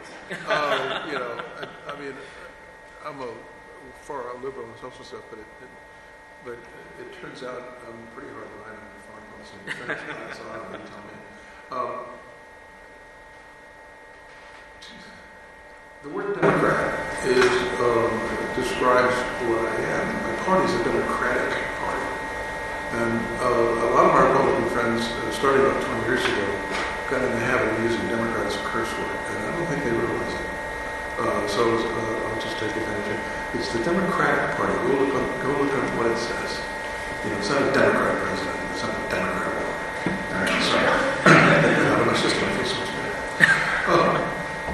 I mean, I'm a far out liberal and social stuff, but it turns out I'm pretty hard line on the foreign policy, so I don't really tell me. The word Democrat describes what I am. My party's a Democratic party. And a lot of my Republican friends, starting about 20 years ago, got in the habit of using Democrat as a curse word, and I don't think they realize it. So I'll just take advantage of it. It's the Democratic Party. Go look up what it says. It's not a Democrat president. It's not a Democrat one. All right, sorry. Out of my system, I feel so much better.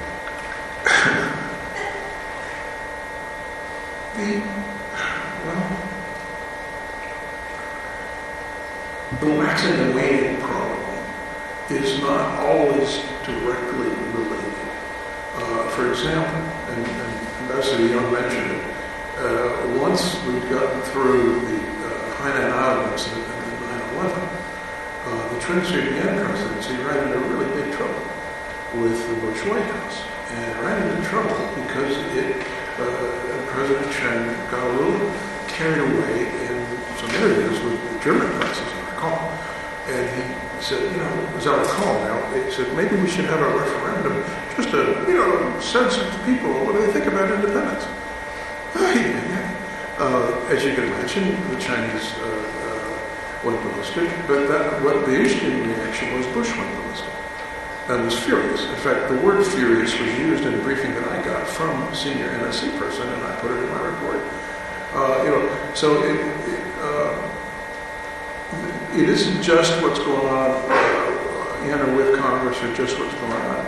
The wax and waning problem is not always directly related. For example, and Ambassador Young mentioned it, once we'd gotten through the Hainan Island incident and 9/11, the Trinidad presidency ran into really big trouble with the Bush White House, and ran into trouble because President Chen got a little carried away in some areas with the German press, as I recall. And he said, as I recall now, he said, maybe we should have a referendum just to, sense of the people, what do they think about independence? He did that. As you can imagine, the Chinese went ballistic, but what the interesting reaction was Bush went ballistic and was furious. In fact, the word furious was used in a briefing that I got from a senior NSC person, and I put it in my report. So it isn't just what's going on in or with Congress, or just what's going on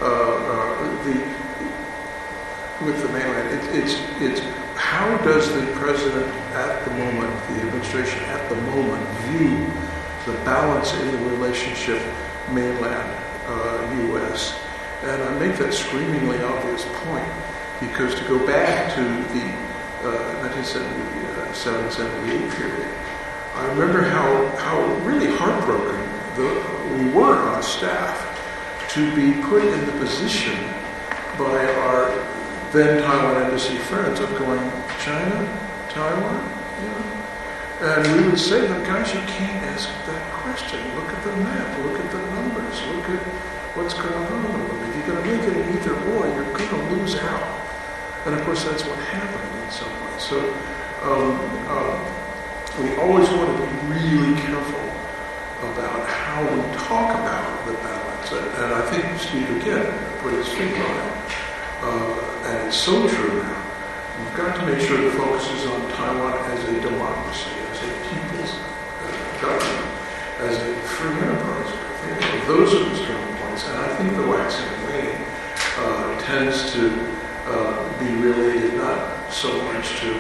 with the mainland. It's how does the president at the moment, the administration at the moment, view the balance in the relationship mainland U.S. And I make that screamingly obvious point because to go back to the 1977-78 period, I remember how really heartbroken we were on staff to be put in the position by our then Taiwan embassy friends of going, China, Taiwan, And we would say, guys, you can't ask that question. Look at the map, look at the numbers, look at what's going on. If you're going to make it an either or, you're going to lose out. And of course, that's what happened in some way. So we always want to be really careful about how we talk about the balance. And I think Steve, again, put his finger on it. And it's so true now. We've got to make sure the focus is on Taiwan as a democracy, as a people's government, as a free enterprise. Those are the strong points. And I think the waxing and waning tends to be related not so much to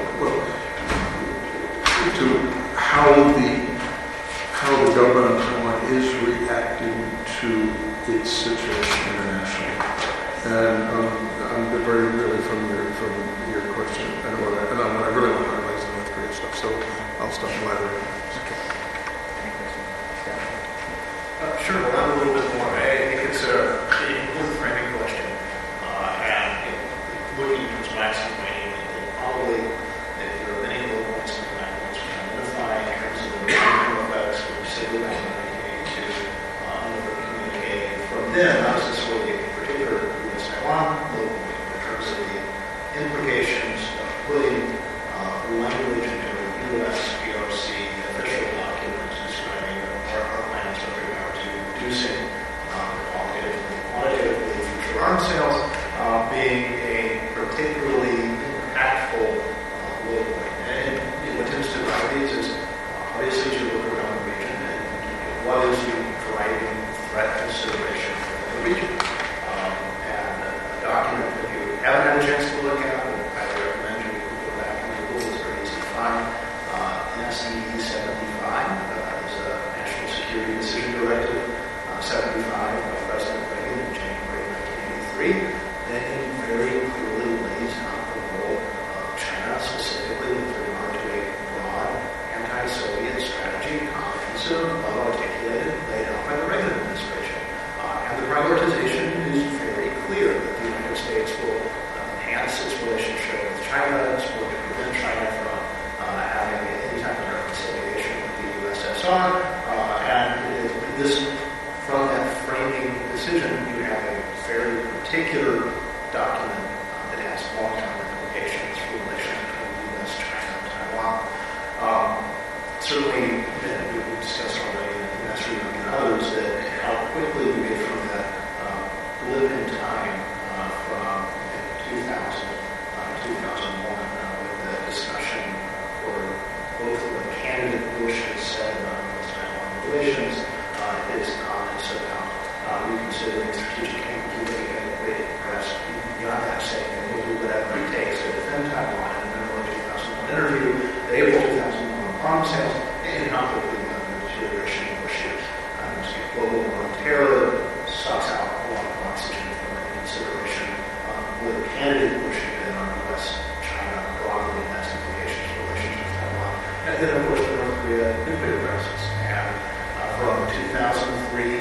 how the government of Taiwan is reacting to its situation internationally. And I'm very really from your question, and what I really want to highlight is the North Korea stuff. So I'll stop blathering. Okay. Any questions? Sure. Well, I'm a little bit more. I think it's an important framing question, and looking Jackson Wayne, and probably, if there are many little points in the which we identify in terms of the environmental effects, which say we back in 1982, over-communicating. From then, not necessarily a particular U.S.-Taiwan little point, in terms of the implications of putting language into a U.S. PRC official document describing our plans with regard to reducing quantitatively future arms sales being a particularly impactful little point. And what tends to drive these is obviously to look around the region and what is the driving threat consideration for the region. And a document that you haven't had a chance to look at, but I recommend you go back and Google. It's very easy to find. NSE 75 is a National Security Decision Directive 75 by President Reagan in January 1983. And it very clearly lays out the role of China, specifically with regard to a broad anti-Soviet strategy, comprehensive, well-articulated, laid out by the Reagan administration. And the prioritization is very clear that the United States will enhance its relationship with China, it's going to prevent China from having any type of reconciliation with the USSR. And this, from that framing decision, you have a very particular document that has long-term implications for relations between the U.S., China, and Taiwan. Certainly, we've discussed already in Nestor and others that how quickly we get from that blip in time from 2000 to 2001 with the discussion for both what candidate Bush has said about U.S.-Taiwan relations, his comments about reconsidering strategic ambiguity, and perhaps beyond that saying that we'll do whatever it takes to defend Taiwan in the November 2001 interview, the April 2001 arms sales, and how quickly the deterioration of Bush is. Global war on terror sucks out a lot of oxygen from the consideration with candidate Bush had been on U.S.-China broadly, and that's implications for relations with Taiwan. And then, of course, the North Korea nuclear crisis. And from 2003,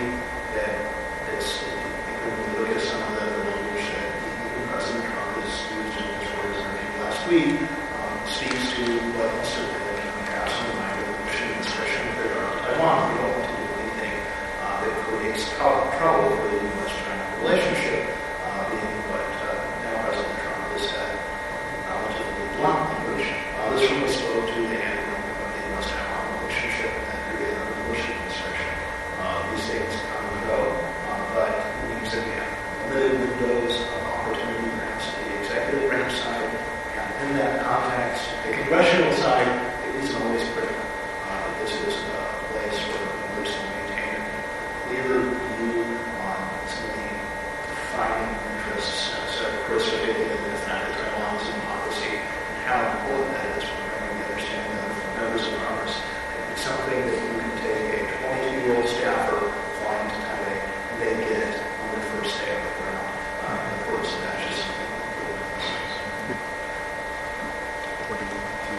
when we look at some of the language that even President Trump has used in his words in review last week, speaks to what must have been perhaps in the mind of the Bush administration with regard to Taiwan. We don't want to do anything that creates trouble for the U.S.-China relationship, being what now President Trump has said relatively blunt language. This really spoke to the handling of the U.S.-Taiwan relationship in that period under the Bush administration. These things come and go, but it means that we have limited windows of opportunity, perhaps on the executive branch side, and in that context, the congressional side, it isn't always critical that this is a place where members can maintain a clear view on some of the defining interests, as Chris articulated, the fact that Taiwan is a democracy, and how important that is for bringing the understanding of members of Congress. It's something that you can take a 22-year-old staffer flying to Taipei, and they get it on their first day on the ground. And of course, that's just something that really What do you want to...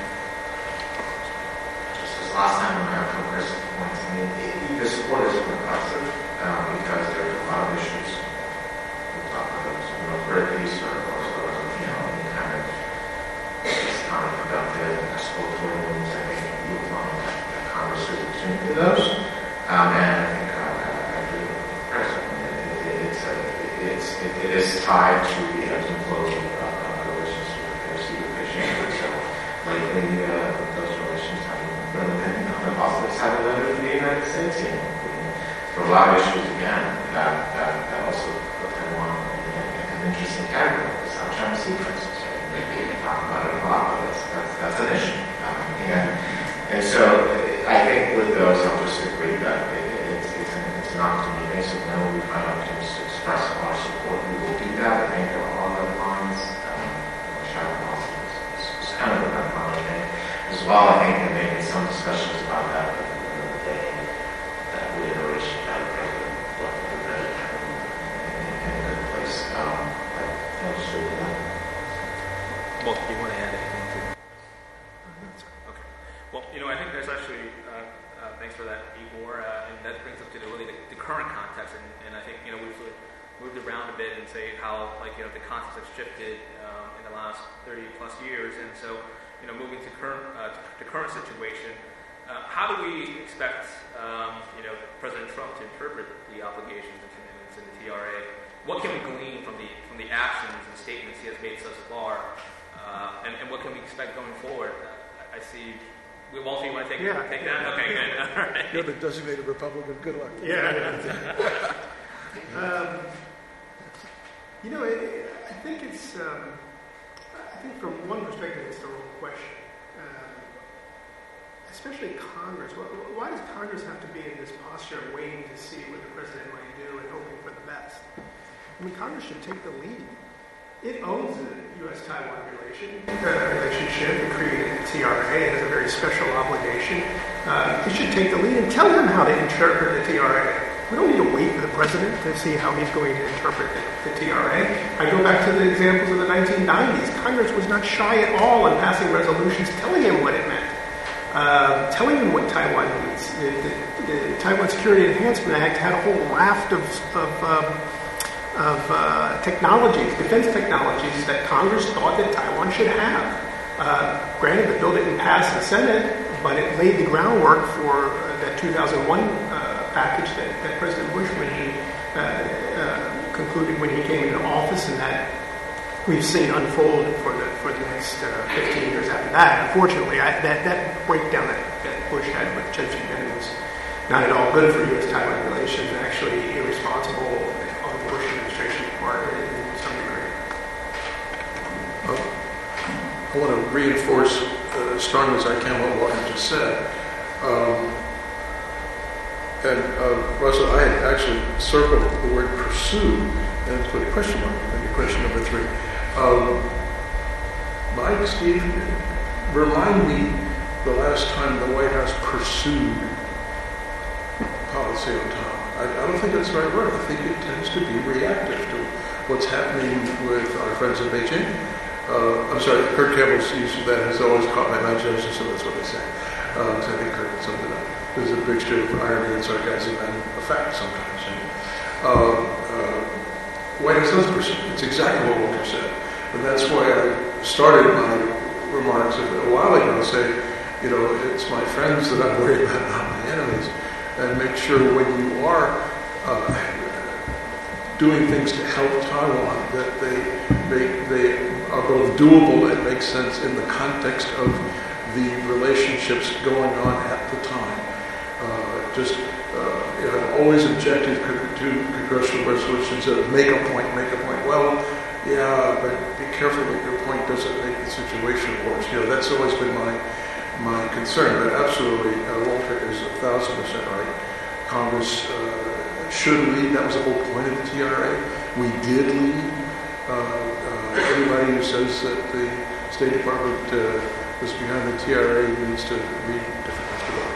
Just as last time when I heard Chris points, I mean, the support is progressive because there's a lot of issues. We'll talk about those. Great piece, or any kind of just counterproductive exploratory moves. I think you'll find that Congress is attuned to those. And I think I agree with Chris. It is tied to the ebbs and flows of relations with patient. So lately, those relations haven't really been on the positive side of the for the United States. There are a lot of issues again that also put Taiwan in an interesting category. The South China Sea crisis. Right? We can talk about it a lot, but that's an issue. And so I think with those, I'll just agree that it's an opportunity. Basically, whenever we find opportunities to express our support, we will do that. I think along those lines, China policy is kind of a common thing. As well, I think there may be some discussions about that, but at the end of the day, that reiteration by the president left the president in a good place. But I'll just leave it at that. Well, do you want to add anything to that? Okay. Well, I think there's actually, thanks for that, Igor, and that brings up to the current context, and I think, we've moved around a bit and say how, like, the concepts have shifted in the last 30 plus years, and so, moving to current situation, how do we expect, President Trump to interpret the obligations and commitments in the TRA? What can we glean from the actions and statements he has made thus far, and what can we expect going forward? I see. Walter, you want to take that? Okay, good. All right. You're the designated Republican. Good luck. Yeah. I think it's. I think from one perspective, it's the wrong question. Especially Congress. Why does Congress have to be in this posture of waiting to see what the president might do and hoping for the best? I mean, Congress should take the lead. It owns the U.S.-Taiwan relationship. It created the TRA. It has a very special obligation. It should take the lead and tell them how to interpret the TRA. We don't need to wait for the president to see how he's going to interpret the TRA. I go back to the examples of the 1990s. Congress was not shy at all in passing resolutions telling him what it meant, telling him what Taiwan needs. The Taiwan Security Enhancement Act had a whole raft of technologies, defense technologies that Congress thought that Taiwan should have. Granted, the bill didn't pass the Senate, but it laid the groundwork for that 2001 package that President Bush, when he concluded when he came into office, and that we've seen unfold for the next 15 years after that. Unfortunately, that breakdown that Bush had with Chen Shui-bian was not at all good for U.S.-Taiwan relations, and actually irresponsible on the Bush administration's part in some degree. I want to reinforce as strongly as I can what Walter just said. Russell, I had actually circled the word pursue and put a question mark in question number 3. Mike, Steve, remind me the last time the White House pursued policy on Taiwan. I don't think that's the right word. I think it tends to be reactive to what's happening with our friends in Beijing. I'm sorry, Kurt Campbell's use of that has always caught my imagination, so that's what I say. So I think Kurt summed it up. There's a mixture of irony and sarcasm and a fact sometimes. White House does pursue. It's exactly what Walter said. And that's why I started my remarks a while ago to say, it's my friends that I'm worried about, not my enemies. And make sure when you are doing things to help Taiwan that they are both doable and make sense in the context of the relationships going on at the time. I've always objected to congressional resolutions that make a point. Well, yeah, but be careful that your point doesn't make the situation worse. That's always been my concern. But absolutely, Walter is 1,000% right. Congress should lead. That was the whole point of the TRA. We did lead. Anybody who says that the State Department was behind the TRA needs to read different history.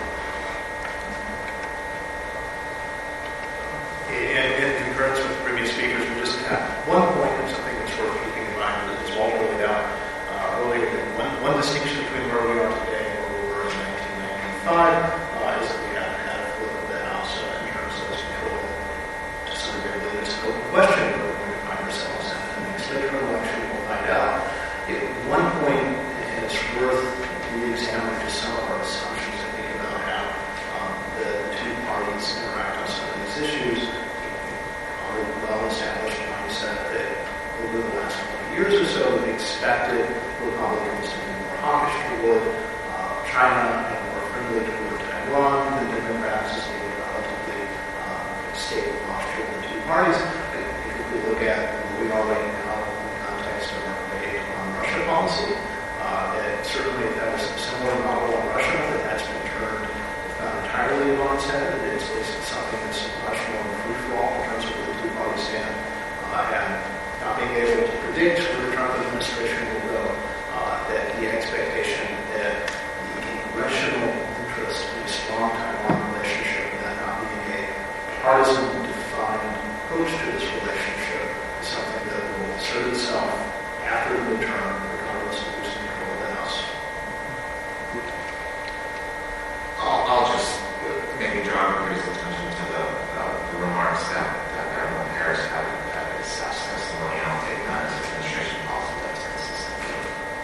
In concurrence with previous speakers, we just have one point of something that's worth keeping in mind, as Walter laid out earlier. One distinction between where we are today and where we were in 1995 is that we haven't had a flip of the House in terms of control. To some degree, it's an open question where we find ourselves in the next midterm election. We'll find out. At one point, it's worth re-examining just some of our assumptions and think about how the two parties interact on some of these issues. Our well-established mindset that over the last 20 years or so, we expected Republicans to be more hawkish toward China and more friendly toward Taiwan than Democrats, as they were relatively stable posture of the two parties. If we look at where we are right now in the context of our debate on Russia policy, certainly if that was a similar model on Russia, that has been turned, if not entirely on its head. It's something that's much more free-for-all in terms of where the two parties stand. And not being able to predict where the Trump administration will go, that the expectation that the congressional interest in a strong Taiwan relationship, and that not being a partisan-defined approach to this relationship, is something that will assert itself after the midterm, regardless of who's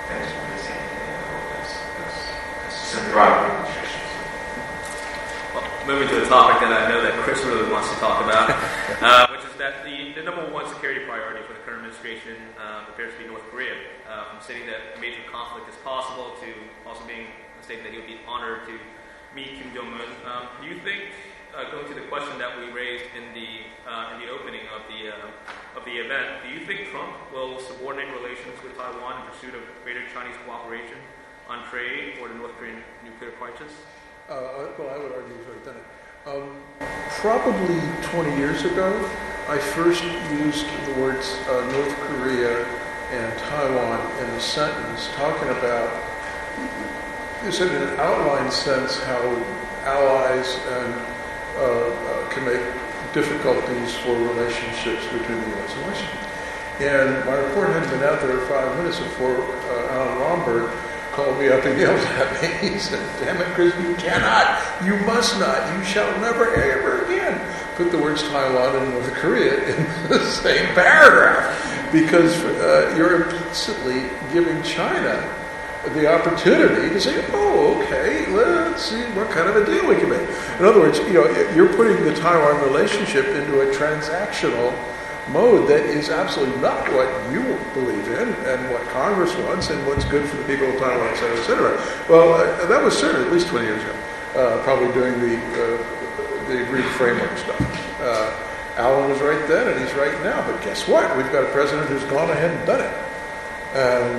I just wanted to say anything. I hope that's throughout the administration. Well, moving to the topic that I know that Chris really wants to talk about, which is that the number one security priority for the current administration appears to be North Korea. From stating that a major conflict is possible to also being stating that he would be honored to meet Kim Jong-un. Do you think, going to the question that we raised in the opening of the event, do you think Trump will subordinate relations with Taiwan in pursuit of greater Chinese cooperation on trade or the North Korean nuclear crisis? Well, I would argue he's already done it. Probably 20 years ago, I first used the words North Korea and Taiwan in a sentence talking about, in an outline sense, how allies can make difficulties for relationships between the U.S. and Washington. And my report hadn't been out there 5 minutes before Alan Romberg called me up and yelled at me. He said, "Damn it, Chris, you cannot, you must not, you shall never, ever again put the words Taiwan and North Korea in the same paragraph, because you're implicitly giving China the opportunity to say, oh, okay, let's see what kind of a deal we can make." In other words, you're putting the Taiwan relationship into a transactional mode that is absolutely not what you believe in and what Congress wants and what's good for the people of Taiwan, et cetera, et cetera. Well, that was certainly at least 20 years ago, probably during the agreed framework stuff. Alan was right then and he's right now, but guess what? We've got a president who's gone ahead and done it. And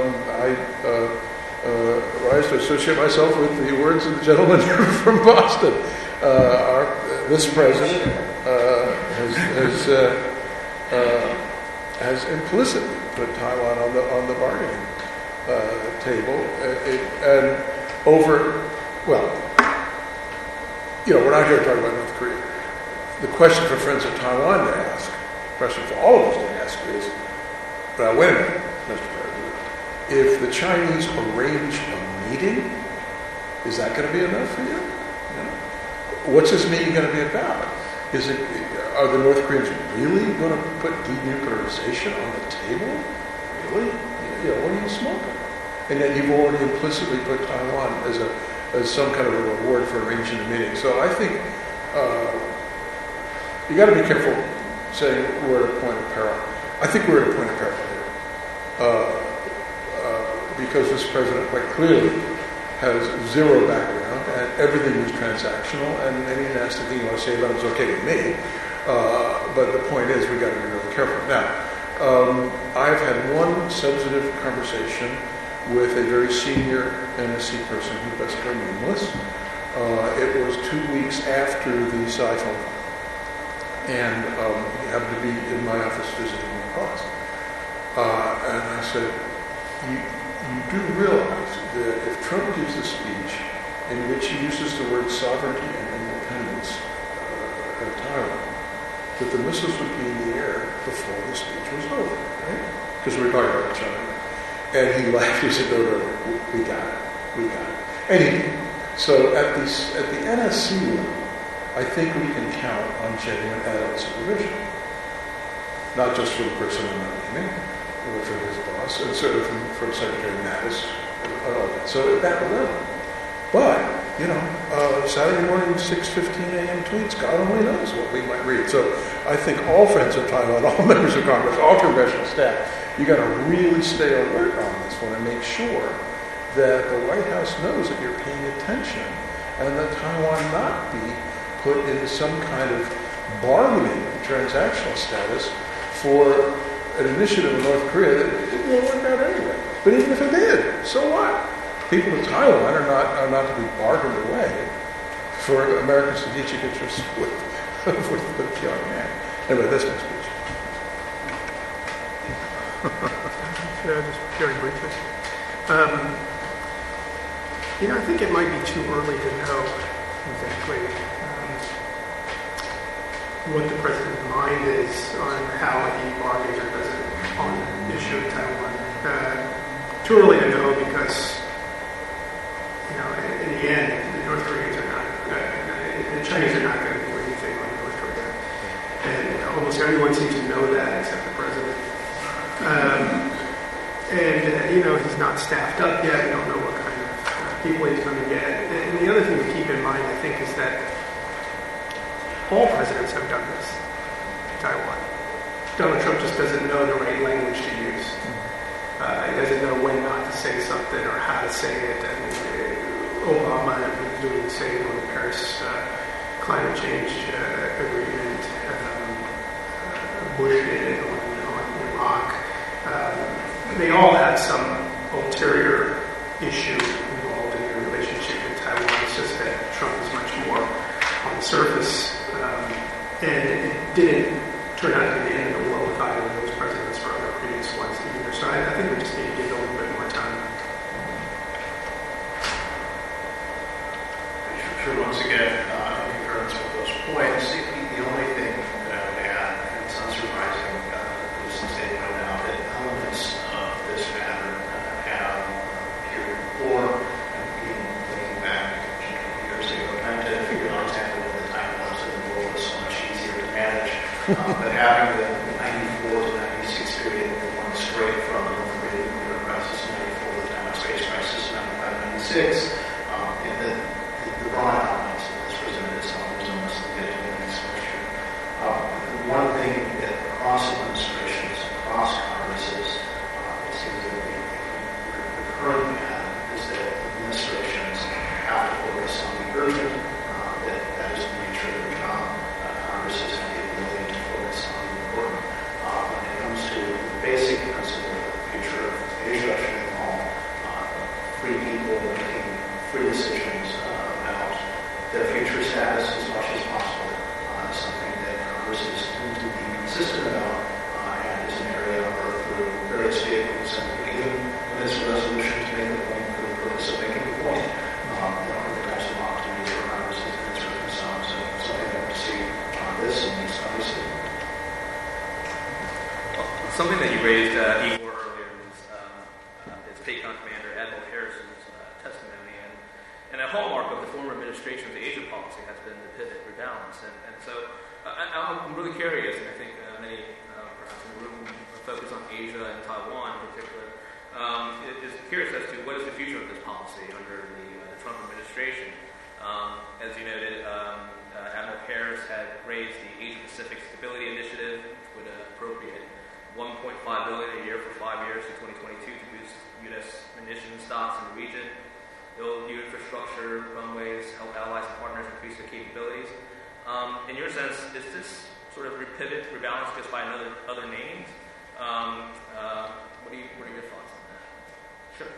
I rise to associate myself with the words of the gentleman from Boston. This president has implicitly put Taiwan on the bargaining table, and over. Well, we're not here to talk about North Korea. The question for friends of Taiwan to ask, the question for all of us to ask is, wait a minute, Mr. President, if the Chinese arrange a meeting, is that going to be enough for you? What's this meeting going to be about? Are the North Koreans really going to put denuclearization on the table? Really? What are you smoking? And yet you've already implicitly put Taiwan as some kind of a reward for arranging a meeting. So I think you got to be careful saying we're at a point of peril. I think we're at a point of peril here, because this president quite clearly has zero background and everything is transactional, and any nasty thing you want to say about him is okay with me. But the point is, we've got to be really careful. Now, I've had one substantive conversation with a very senior NSC person who best go nameless. It was 2 weeks after the Psy phone call. And he happened to be in my office visiting my boss. And I said, you do realize that if Trump gives a speech in which he uses the word sovereignty and independence of Taiwan, that the missiles would be in the air before the speech was over, right? Because we were talking about China. And he laughed. He said, no, we got it. And he did. So at the NSC level, I think we can count on genuine adult supervision. Not just from the person I'm not naming, or from his boss, and certainly from Secretary Mattis and all that. So at that level. But, Saturday morning, 6:15 a.m. tweets, God only knows what we might read. So I think all friends of Taiwan, all members of Congress, all congressional staff, you got to really stay alert on this one and make sure that the White House knows that you're paying attention and that Taiwan not be put into some kind of bargaining transactional status for an initiative in North Korea that didn't really work out anyway. But even if it did, so what? People in Taiwan are not to be bargained away for American strategic interests with Pyongyang. Anyway, that's my speech. Just very briefly. I think it might be too early to know exactly what the president's mind is on how he bargains or doesn't on the issue of Taiwan. Too early to know because, in the end, the North Koreans are not, the Chinese are not going to do anything like North Korea. And almost everyone seems to know that except the president. he's not staffed up yet. We don't know what kind of people he's going to get. And the other thing to keep in mind, I think, is that all presidents have done this in Taiwan. Donald Trump just doesn't know the right language to use. He doesn't know when not to say something or how to say it. I mean, Obama was doing the same on the Paris climate change agreement. Bush did it on Iraq. They all have some ulterior issue involved in their relationship in Taiwan. It's just that Trump is much more on the surface. And it didn't turn out to be the end of the world with either of those presidents or other previous ones either. So I think we just need to give it a little bit more time. Sure, once again, in concurrence with those points, the only thing that I would add, and it's unsurprising, since they pointed out that elements of this matter have appeared before, even thinking back 20 years ago, trying to figure out exactly what the time was, and the world was so much easier to manage. But having the 94 to 96 period, going straight from the North Korean nuclear crisis in 94 to the Taiwan space crisis in 95, 96, the broad outlines of this presented itself. There's almost a get to the next question. One thing that across administrations, across Congresses, it seems that the current pattern is that administrations have to focus on the urgent. That is the nature of their job. Congresses have the ability to focus on the important. When it comes to the basic principle of the future of Asia should involve free people making free decisions about their future status as much as possible. Something that Congresses tend to be consistent about and is an area where through various vehicles and even when it's a resolution to make the point for the purpose of making the point, there are types of opportunities for Congresses to answer concerns. So I hope to see this and these obviously. Something that you raised, Igor, earlier is TACOM Commander Admiral Harris's testimony, and a hallmark of the former administration of the Asia policy has been the pivot, rebalance, and so I'm really curious, and I think many perhaps in the room are focused on Asia and Taiwan in particular, is curious as to what is the future of this policy under the Trump administration. As you noted, Admiral Harris had raised the Asia Pacific Stability Initiative, which would appropriate $1.5 billion a year for 5 years to 2022 to boost U.S. munitions stocks in the region, build new infrastructure, runways, help allies and partners increase their capabilities. In your sense, is this sort of pivot, rebalance just by other names? What are your thoughts on that? Sure.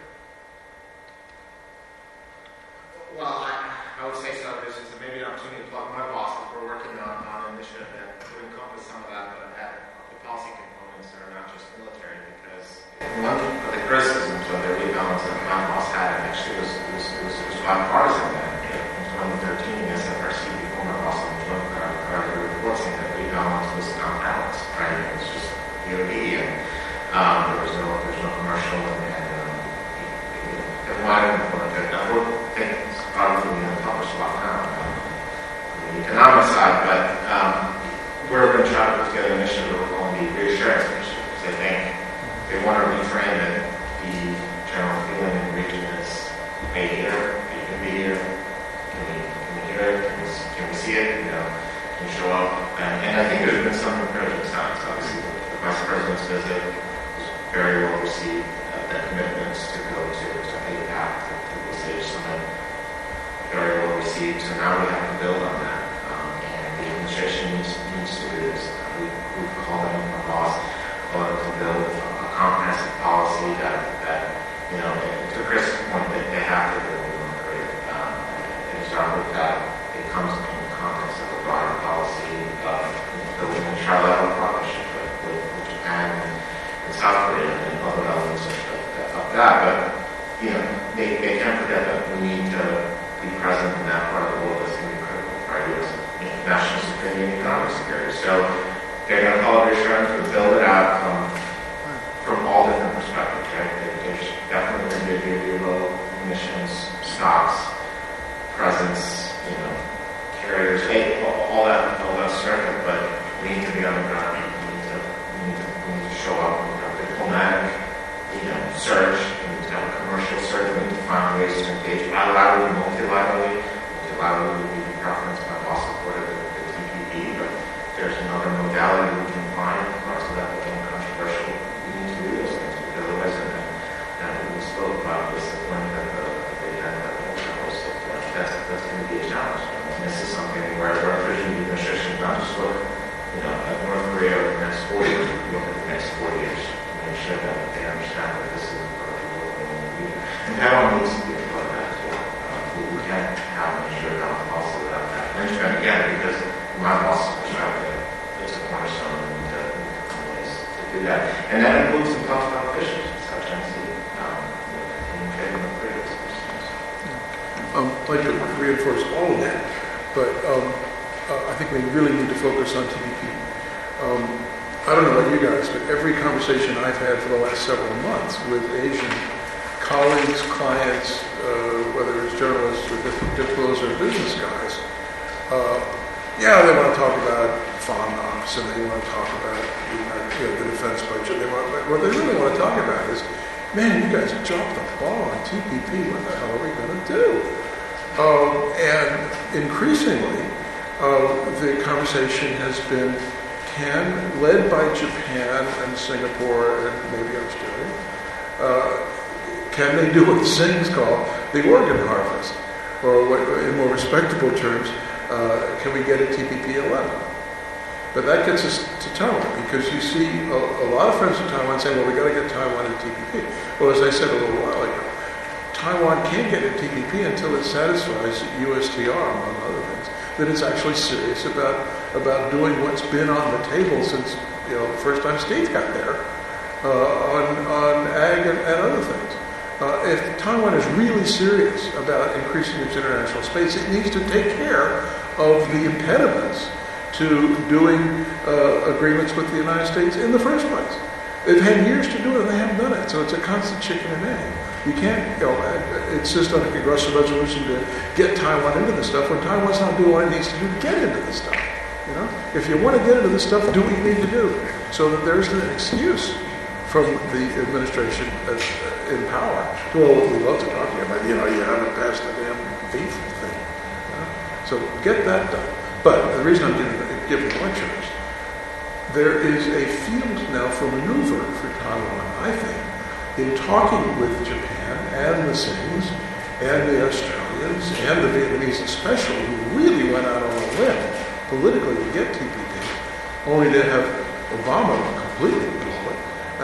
Well, I would say so. This is maybe an opportunity to plug my boss if we're working on an initiative that would encompass some of that, but have the policy components that are not just military, because one of the criticisms of the rebalance that my boss had actually was bipartisan. In 2013, the SFRC, before my boss on the joint report saying that rebalance was not balanced, right? It was just DOD, and there was no commercial, and everyone I would think it's probably published a lot now on the economic side, but we're going to try to put together an initiative that we're calling the reassurance initiative, because I think they want to reframe it. The general feeling in the region is, hey, here, you can be here, can we hear it, can we see it, can you show up? And I think there's been some encouraging signs. Obviously, the Vice President's visit was very well received. Their commitments to go to APAC, to the Sage Summit, very well received. So now we have to build on that. And the administration needs to do this. We've called in our boss to build a comprehensive policy that to Chris' point, that they have to build in North Korea. And start with that. It comes in the context of a broader policy of building a tri-level partnership with Japan and South Korea and other elements of that. But they can't forget that we need to be present in that part of the world that's going to be critical for our U.S. national security and economic security. So they're going to call it reassurance, but build it out from all different perspectives, right? There's definitely going to be low emissions, stocks, presence, carriers, all that circuit, but we need to be on the ground. We need to show up. We have diplomatic, surge, we need to have a commercial surge, we need to find ways to engage bilaterally, multilaterally. Multilaterally would be the preference, but I've also supported the TPP, but there's another modality we can find for us that will be controversial. We need to do those things, because otherwise then we spoke about discipline at the event that will host. That's going to be a challenge. And this is something where our administration not just look, at North Korea over the next 4 years, we look at the next 4 years to make sure that they understand that this is part of the work they need to do. And Taiwan needs to be a part of that as well. We can't have an assured policy without that. And again, because my boss is perspective, it's a cornerstone, and we need to find ways to do that. And that includes some tough competition, such as in trade with Korea. I'd like to reinforce all of that, but I think we really need to focus on TPP. I don't know about you guys, but every conversation I've had for the last several months with Asian colleagues, clients, whether it's journalists or diplomats or business guys, they want to talk about FONOPS and they want to talk about the defense budget. What they really want to talk about is, man, you guys dropped the ball on TPP. What the hell are we going to do? And increasingly, the conversation has been, led by Japan and Singapore and maybe Australia, can they do what the Singhs call the organ harvest? Or what, in more respectable terms, can we get a TPP 11? But that gets us to Taiwan, because you see a lot of friends in Taiwan saying, well, we got to get Taiwan in TPP. Well, as I said a little while ago, Taiwan can't get a TPP until it satisfies USTR, among other things, that it's actually serious about doing what's been on the table since the first time Steve got there on ag and other things. If Taiwan is really serious about increasing its international space, it needs to take care of the impediments to doing agreements with the United States in the first place. They've had years to do it and they haven't done it, so it's a constant chicken and egg. You can't insist on a congressional resolution to get Taiwan into this stuff when Taiwan's not doing what it needs to do to get into this stuff. If you want to get into this stuff, do what you need to do, so that there's an excuse from the administration in power. Well, we love to talk to you about, you haven't passed the damn beef thing. So get that done. But the reason I'm giving the lecture is there is a field now for maneuver for Taiwan, I think, in talking with Japan and the Singhs and the Australians and the Vietnamese especially, who really went out on a limb politically to get TPP, only to have Obama completely blow it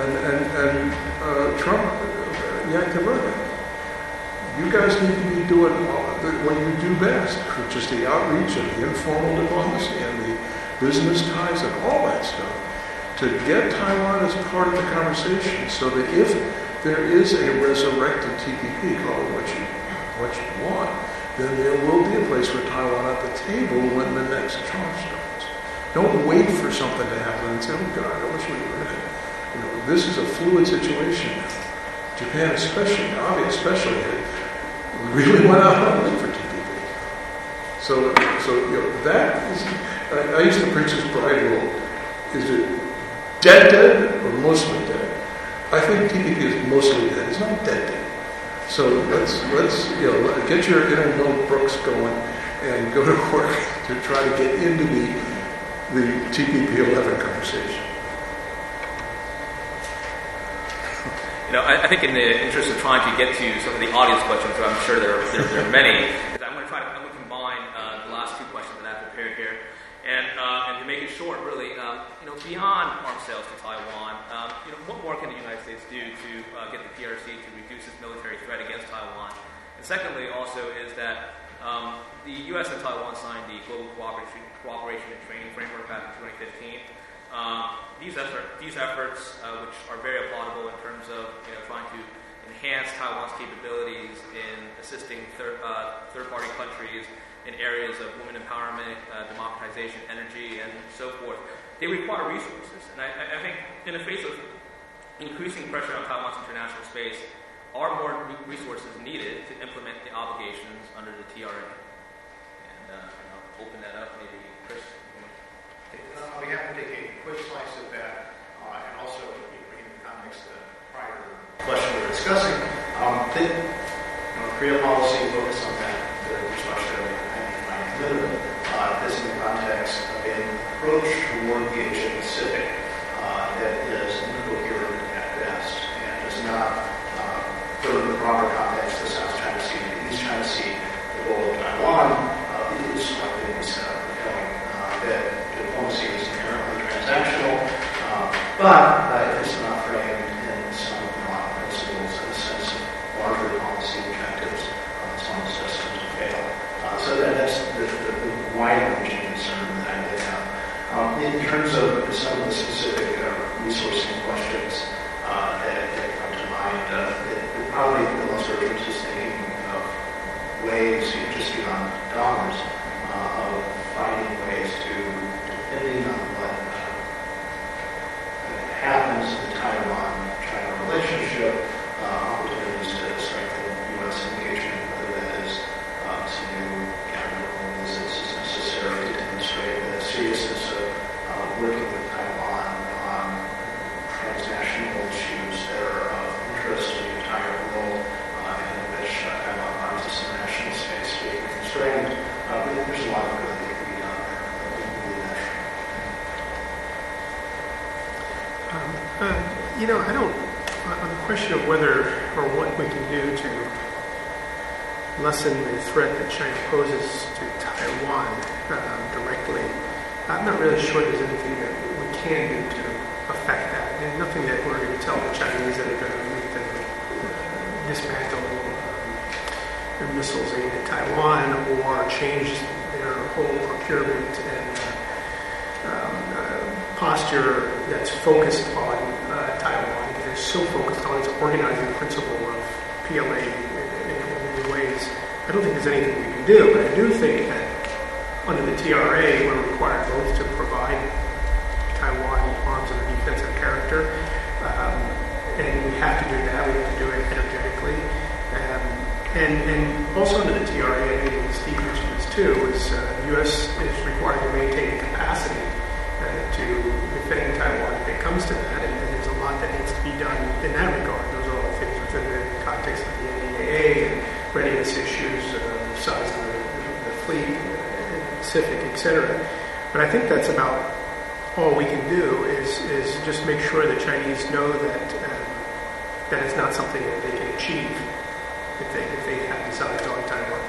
and Trump yank the rug out. You guys need to be doing what you do best, which is the outreach and the informal diplomacy and the business ties and all that stuff, to get Taiwan as part of the conversation, so that if there is a resurrected TPP, call it what you want, then there will be a place for Taiwan at the table when the next tranche starts. Don't wait for something to happen and say, oh God, I wish we were in it. This is a fluid situation now. Japan especially really went out on a limb for TPP. So that is, I used the Princess Bride rule. Is it dead or mostly dead? I think TPP is mostly dead. It's not dead. So let's get your inner Mel Brooks going and go to work to try to get into the TPP 11 conversation. I think in the interest of trying to get to some of the audience questions, I'm sure there are many, is I'm going to combine the last two questions that I've prepared here, and to make it short, really, beyond arms sales to Taiwan, what more can the United States do to get the PRC to reduce its military threat against Taiwan? And secondly, also, is that the U.S. and Taiwan signed the Global Cooperation and Training Framework back in 2015. These efforts, which are very applaudable in terms of trying to enhance Taiwan's capabilities in assisting third-party countries in areas of women empowerment, democratization, energy, and so forth, they require resources. And I think in the face of increasing pressure on Taiwan's international space, are more resources needed to implement the obligations under the TRA. And I'll open that up. Maybe Chris. I'll be happy to take a quick slice of that, and also in the context of the prior question where it discussing. Korea policy focus on that, which Russia might limit this in the context of an approach toward the Asia Pacific that is incoherent at best and does not put in the proper context the South China Sea and the East China Sea, the role of Taiwan. It is likely to be set up compelling that diplomacy is inherently transactional, but it is not framed in some broad principles in the sense of larger policy objectives. It's almost destined to fail. So that's the wide-ranging concern that I did have. In terms of some of the specific resourcing questions that come to mind, it probably the most urgent is thinking of ways, just beyond dollars, of finding ways to, depending on what happens in the Taiwan-China relationship, opportunities to strengthen U.S. engagement, whether that is some new capital visits is necessary to demonstrate the seriousness of working with Taiwan on transnational issues that are of interest to the entire world, and in which Taiwan finds its international space being constrained. There's a lot of good that can be done there. We can do that. I don't, on the question of whether or what we can do to lessen the threat that China poses to Taiwan directly, I'm not really sure there's anything that we can do to affect that. There's nothing that we're going to tell the Chinese that are going to make them dismantle their missiles aimed at Taiwan or change their whole procurement and posture that's focused on Taiwan, because they're so focused on its organizing principle of PLA in many ways. I don't think there's anything we can do, but I do think that under the TRA, we're required both to provide Taiwan arms of a defensive character, and we have to do that. We have to do it energetically. And also under the TRA, and maybe Steve mentioned this too, is the U.S. is required to maintain capacity to defend Taiwan if it comes to that, and there's a lot that needs to be done in that regard. Those are all things within the context of the NDAA and readiness issues, size of the fleet in the Pacific, etc. But I think that's about all we can do is just make sure the Chinese know that it's not something that they can achieve if they have decided on Taiwan.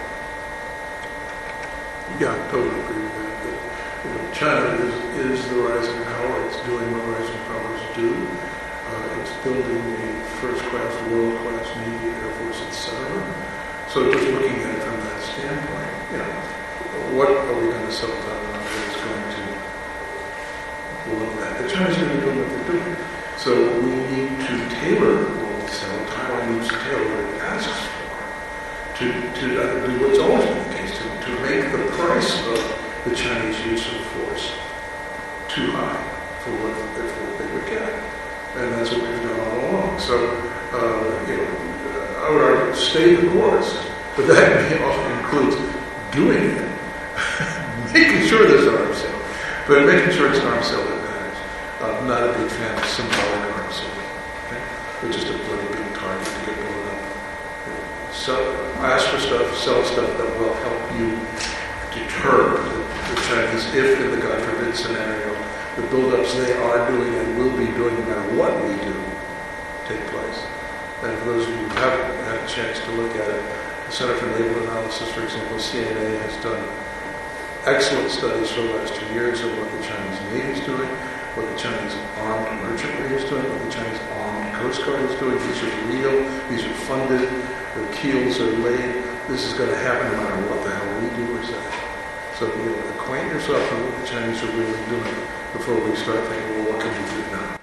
Yeah, I totally agree with that. China is the rising power. It's doing what rising powers do. It's building a first-class, world-class Navy, Air Force, etc. So just looking at it from that standpoint, what are we going to sell Taiwan that is going to blow that? The Chinese are going to do what they're doing. So we need to tailor what we sell. Taiwan needs to tailor what it asks for. To do what's always been the case, to make the price of the Chinese use of force too high for what they would get. And that's what we've done all along. So, I would argue stay the course, but that often includes doing it, making sure there's an arms sale, but making sure it's an arms sale that matters. I'm not a big fan of symbolic arms sale, okay? But just a bloody big target to get blown up. So ask for stuff, sell stuff that will help you deter the Chinese if, in the God forbid scenario, the buildups they are doing and will be doing no matter what we do take place. And for those of you who haven't had a chance to look at it, the Center for Naval Analysis, for example, CNA, has done excellent studies for the last 2 years of what the Chinese Navy is doing, what the Chinese armed merchantry is doing, what the Chinese armed Coast Guard is doing. These are real, these are funded, the keels are laid. This is going to happen no matter what the hell we do or say. So acquaint yourself with what the Chinese are really doing before we start thinking, well, what can we do now?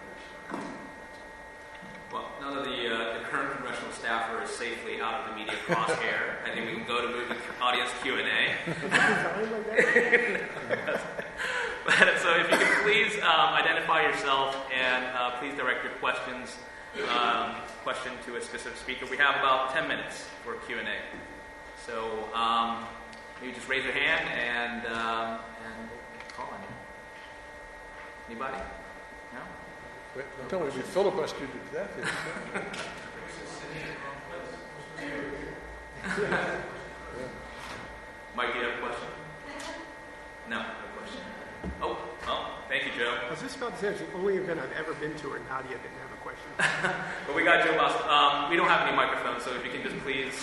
Well, now that the current congressional staffer is safely out of the media crosshair, I think we can go to movie audience Q&A. But, so if you could please identify yourself and please direct your question to a specific speaker. We have about 10 minutes for Q&A. So maybe just raise your hand and call on you. Anybody? No? Don't tell me we filibustered to death. Mike, do you have a question? No question. Oh, well, thank you, Joe. I was just about to say, it's the only event I've ever been to where Nadia didn't have a question. But we got Joe Bosco. We don't have any microphones, so if you can just please,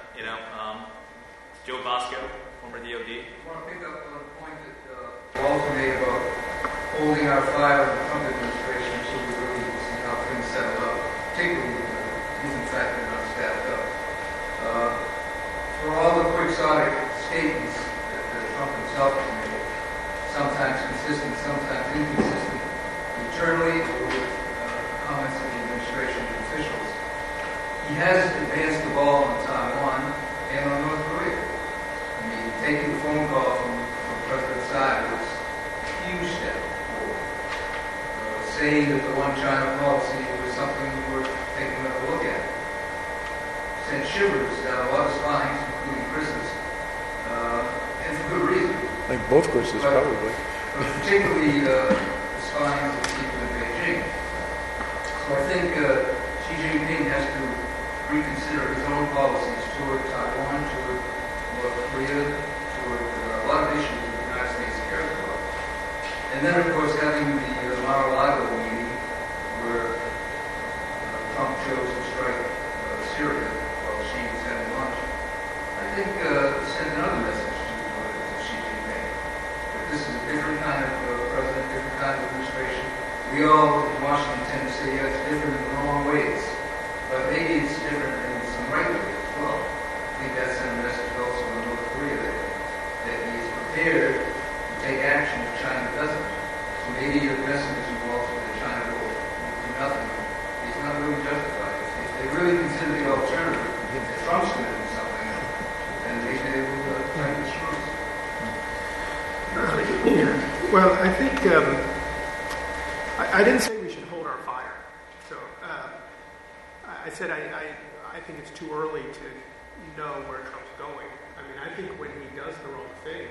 Joe Bosco, former DOD. I want to pick up on a point that Walter made about holding our fire in the Trump administration until we really see how things settle up, particularly if in fact they're not staffed up. For all the quixotic statements that Trump himself has made, sometimes consistent, sometimes inconsistent, internally or with comments of the administration officials, he has advanced the ball on Taiwan and on North Korea. I mean, taking the phone call from President Tsai was a huge step forward. Saying that the One China policy was something worth taking another look at. Sent shivers down a lot of spines, including Chris's, and for good reason. I think both Chris's, probably. But particularly the spines of people in Beijing. So I think Xi Jinping has to reconsider his own policies toward Taiwan, toward North Korea, toward a lot of issues that the United States cares about. And then, of course, having the Mar-a-Lago meeting where Trump chose to strike Syria while Xi was having lunch, I think sent another message to Xi Jinping that this is a different kind of president, different kind of administration. We all in Washington tend to say, yeah, it's different in the wrong ways, but maybe it's different in some right ways as well. I think that sent a message also to North Korea that he is prepared to take action if China doesn't. So maybe your message is also that China will do nothing. He's not really justified. If they really consider the alternative, that Trump's going to do something, then maybe they will tighten the screws. Well, I think I didn't say we should hold our fire. So I said I think it's too early to know where Trump's going. I mean, I think when he does the wrong thing,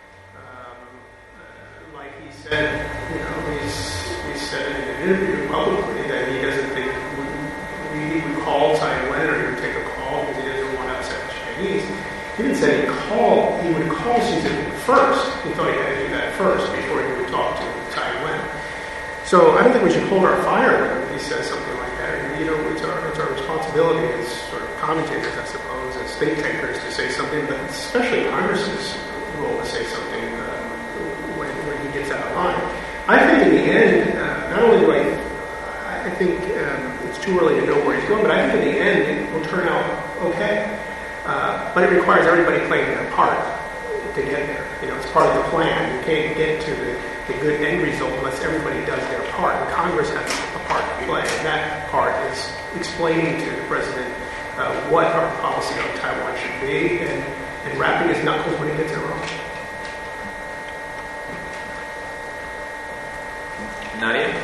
like he said, he said in an interview publicly that he doesn't think he would call Taiwan or he would take a call because he doesn't want to upset the Chinese. He didn't say he would call Xi Jinping first. He thought he had to do that first before he would talk to Taiwan. So I don't think we should hold our fire when he says something like that. It's our responsibility as sort of commentators, I suppose, as think tankers to say something, but especially Congress's role to say something when he gets out of line. I think in the end, not only do I think it's too early to know where he's going, but I think in the end it will turn out okay. But it requires everybody playing their part to get there. It's part of the plan. You can't get to the good end result unless everybody does their part. And Congress has a part to play. And that part is explaining to the president what our policy on Taiwan should be and wrapping his knuckles when he gets it wrong. Nadia?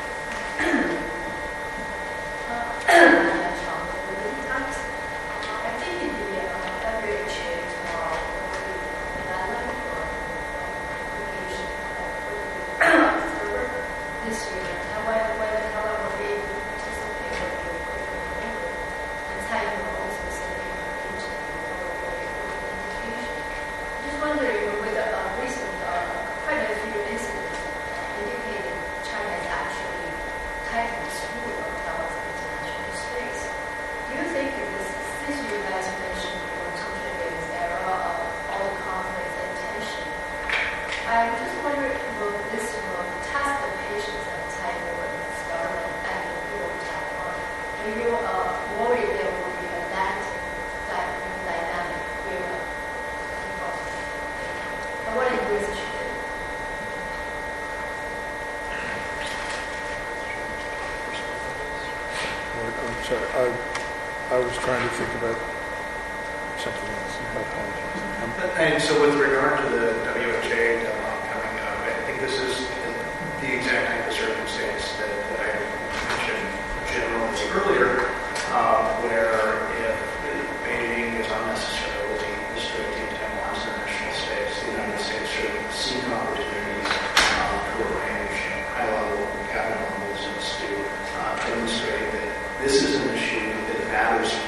I was trying to think about something else. I apologize. And so with regard to the WHA coming up, I think this is the exact type of circumstance that I mentioned generally earlier, where if Beijing is unnecessarily restricting Taiwan's international space, the United States should seek opportunities to arrange high-level cabinet visits to demonstrate that this is an issue that matters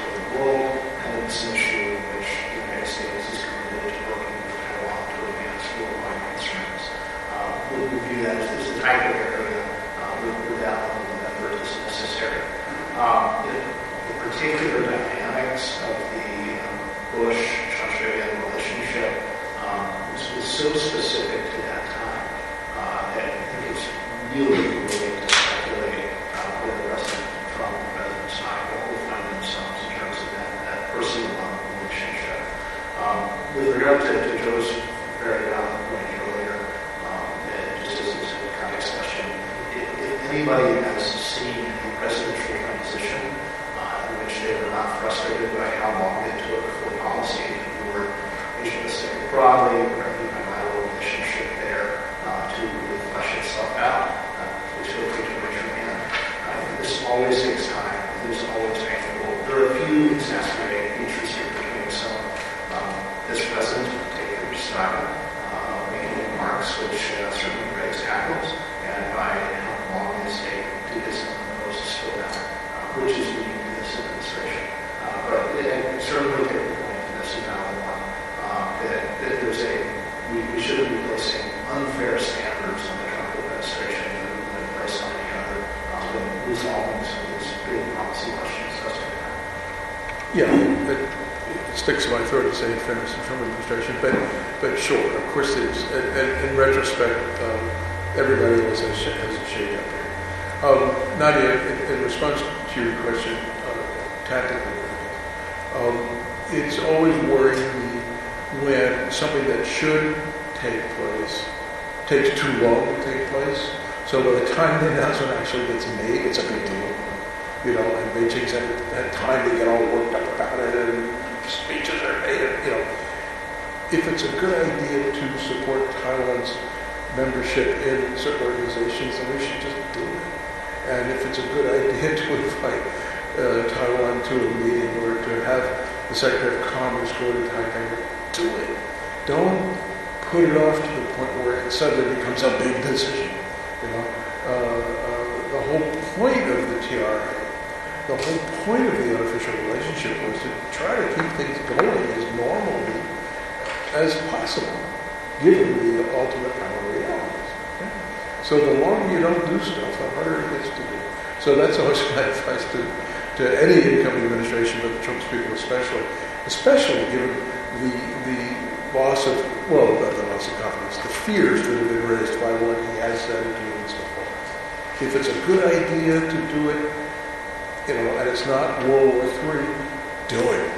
is an issue in which the United States is committed to working with Taiwan to advance worldwide concerns. We view that as the type of area where that level of effort is necessary. The particular dynamics of the Bush-Trump-Reagan relationship was so specific to that time that I think it's really early to speculate whether President Trump and President Tsai will find themselves in terms of that personal relationship. With regard to Joe's very valid point earlier, just as a context question, if anybody has seen a presidential transition in which they were not frustrated by how long it took for policy to move Asia-Pacific broadly, or even a bilateral relationship there to really flesh itself out, please feel free to raise your hand. This always takes time. It is always painful. There are a few exacerbating features here between some this president, particularly style, making remarks which certainly raise hackles, and by how long it has taken to get some of those to slow down, which is unique to this administration. But it certainly take the point in this valid one that there's we shouldn't be placing unfair standards on the Trump administration that we would place on any other, but resolving some of these big policy questions does take time. Yeah, it sticks to my throat to say fairness in Trump administration, but sure, of course it is. And in retrospect, everybody has a shake-up here. Nadia, in response to your question, tactically, it's always worrying me when something that should take place takes too long to take place. So by the time the announcement actually gets made, it's a big deal. You know, and Beijing's had time to get all worked up about it, and speeches are made. You know, if it's a good idea to support Taiwan's membership in certain organizations, then we should just do it. And if it's a good idea to invite Taiwan to a meeting or to have the Secretary of Commerce go to Taipei, do it. Don't put it off to the point where it suddenly becomes a big decision. You know, the whole point of the TRA, the whole point of the unofficial relationship was to try to keep things going as normally as possible, given the ultimate power realities. Okay? So the longer you don't do stuff, the harder it gets to do. So that's always my advice to any incoming administration, but the Trump's people especially given the loss of, well, not the loss of confidence, the fears that have been raised by what he has said and doing so far. If it's a good idea to do it, you know, and it's not World War III, do it.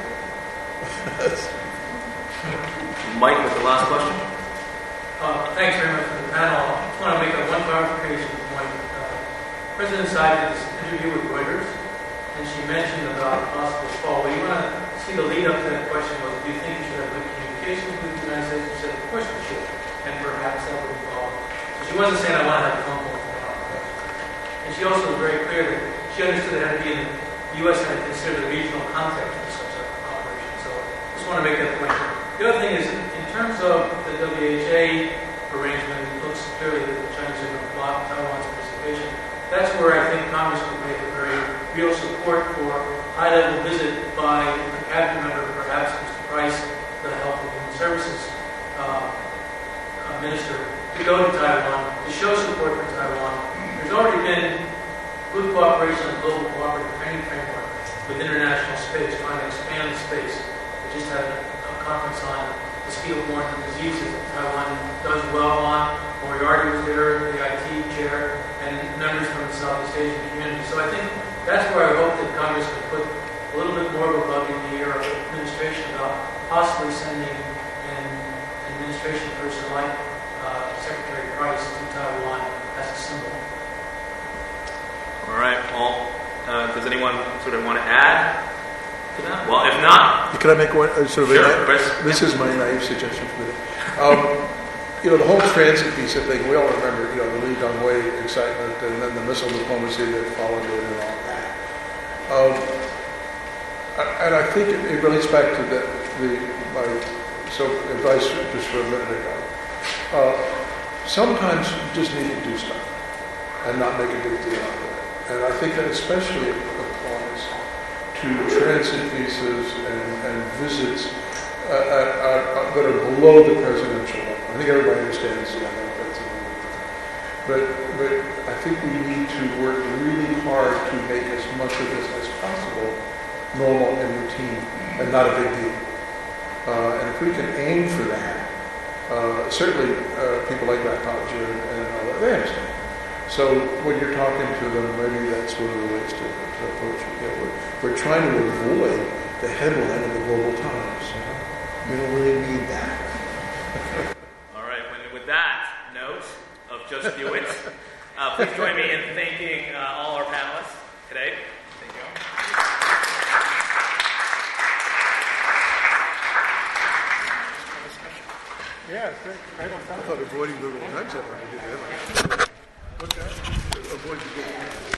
Mike with the last question. Thanks very much for the panel. I just want to make one clarification point. President Tsai did this interview with Reuters, and she mentioned about possible fall. Well, you want to see the lead up to that question was, do you think you should have good communications with the United States? She said, of course we should, and perhaps that would involve. So she wasn't saying I want to have a phone call for that. And she also was very clear that she understood it had to be in the U.S. had to consider the regional context of such a operation. So I just want to make that point. The other thing is, in terms of the WHA arrangement, it looks clearly that the Chinese are going to block Taiwan's participation. That's where I think Congress could make a very real support for a high-level visit by a cabinet member, perhaps Mr. Price, the Health and Human Services Minister, to go to Taiwan, to show support for Taiwan. There's already been good cooperation on global cooperative training framework with international space, trying to expand the space. We just had a conference on mosquito-borne diseases that Taiwan does well on. Moriarty was there, the IT chair, and members from the Southeast Asian community. So I think that's where I hope that Congress can put a little bit more of a bug in the ear of the administration about possibly sending an administration person like Secretary Price to Taiwan as a symbol. All right, Paul. Does anyone sort of want to add to that? Well, if not, Can I make one sort of? Sure, Chris. This is my naive suggestion for the day. You know, the whole transit visa thing. We all remember, you know, the Lee Dong-Wei excitement, and then the missile diplomacy that followed it, and all that. And I think it relates back to my advice just for a minute ago. Sometimes you just need to do stuff and not make a big deal out of it. And I think that especially applies to transit visas and visits that are below the presidential level. I think everybody understands that's a little different. But I think we need to work really hard to make as much of this as possible normal and routine and not a big deal. And if we can aim for that, certainly people like Rat Podger and all that, they understand. So when you're talking to them, maybe that's one of the ways to approach it. We're trying to avoid the headline of the Global Times. We don't really need that. All right. With that note of just do it, please join me in thanking all our panelists today. Thank you all. Yeah, I thought avoiding Google Times had to do that.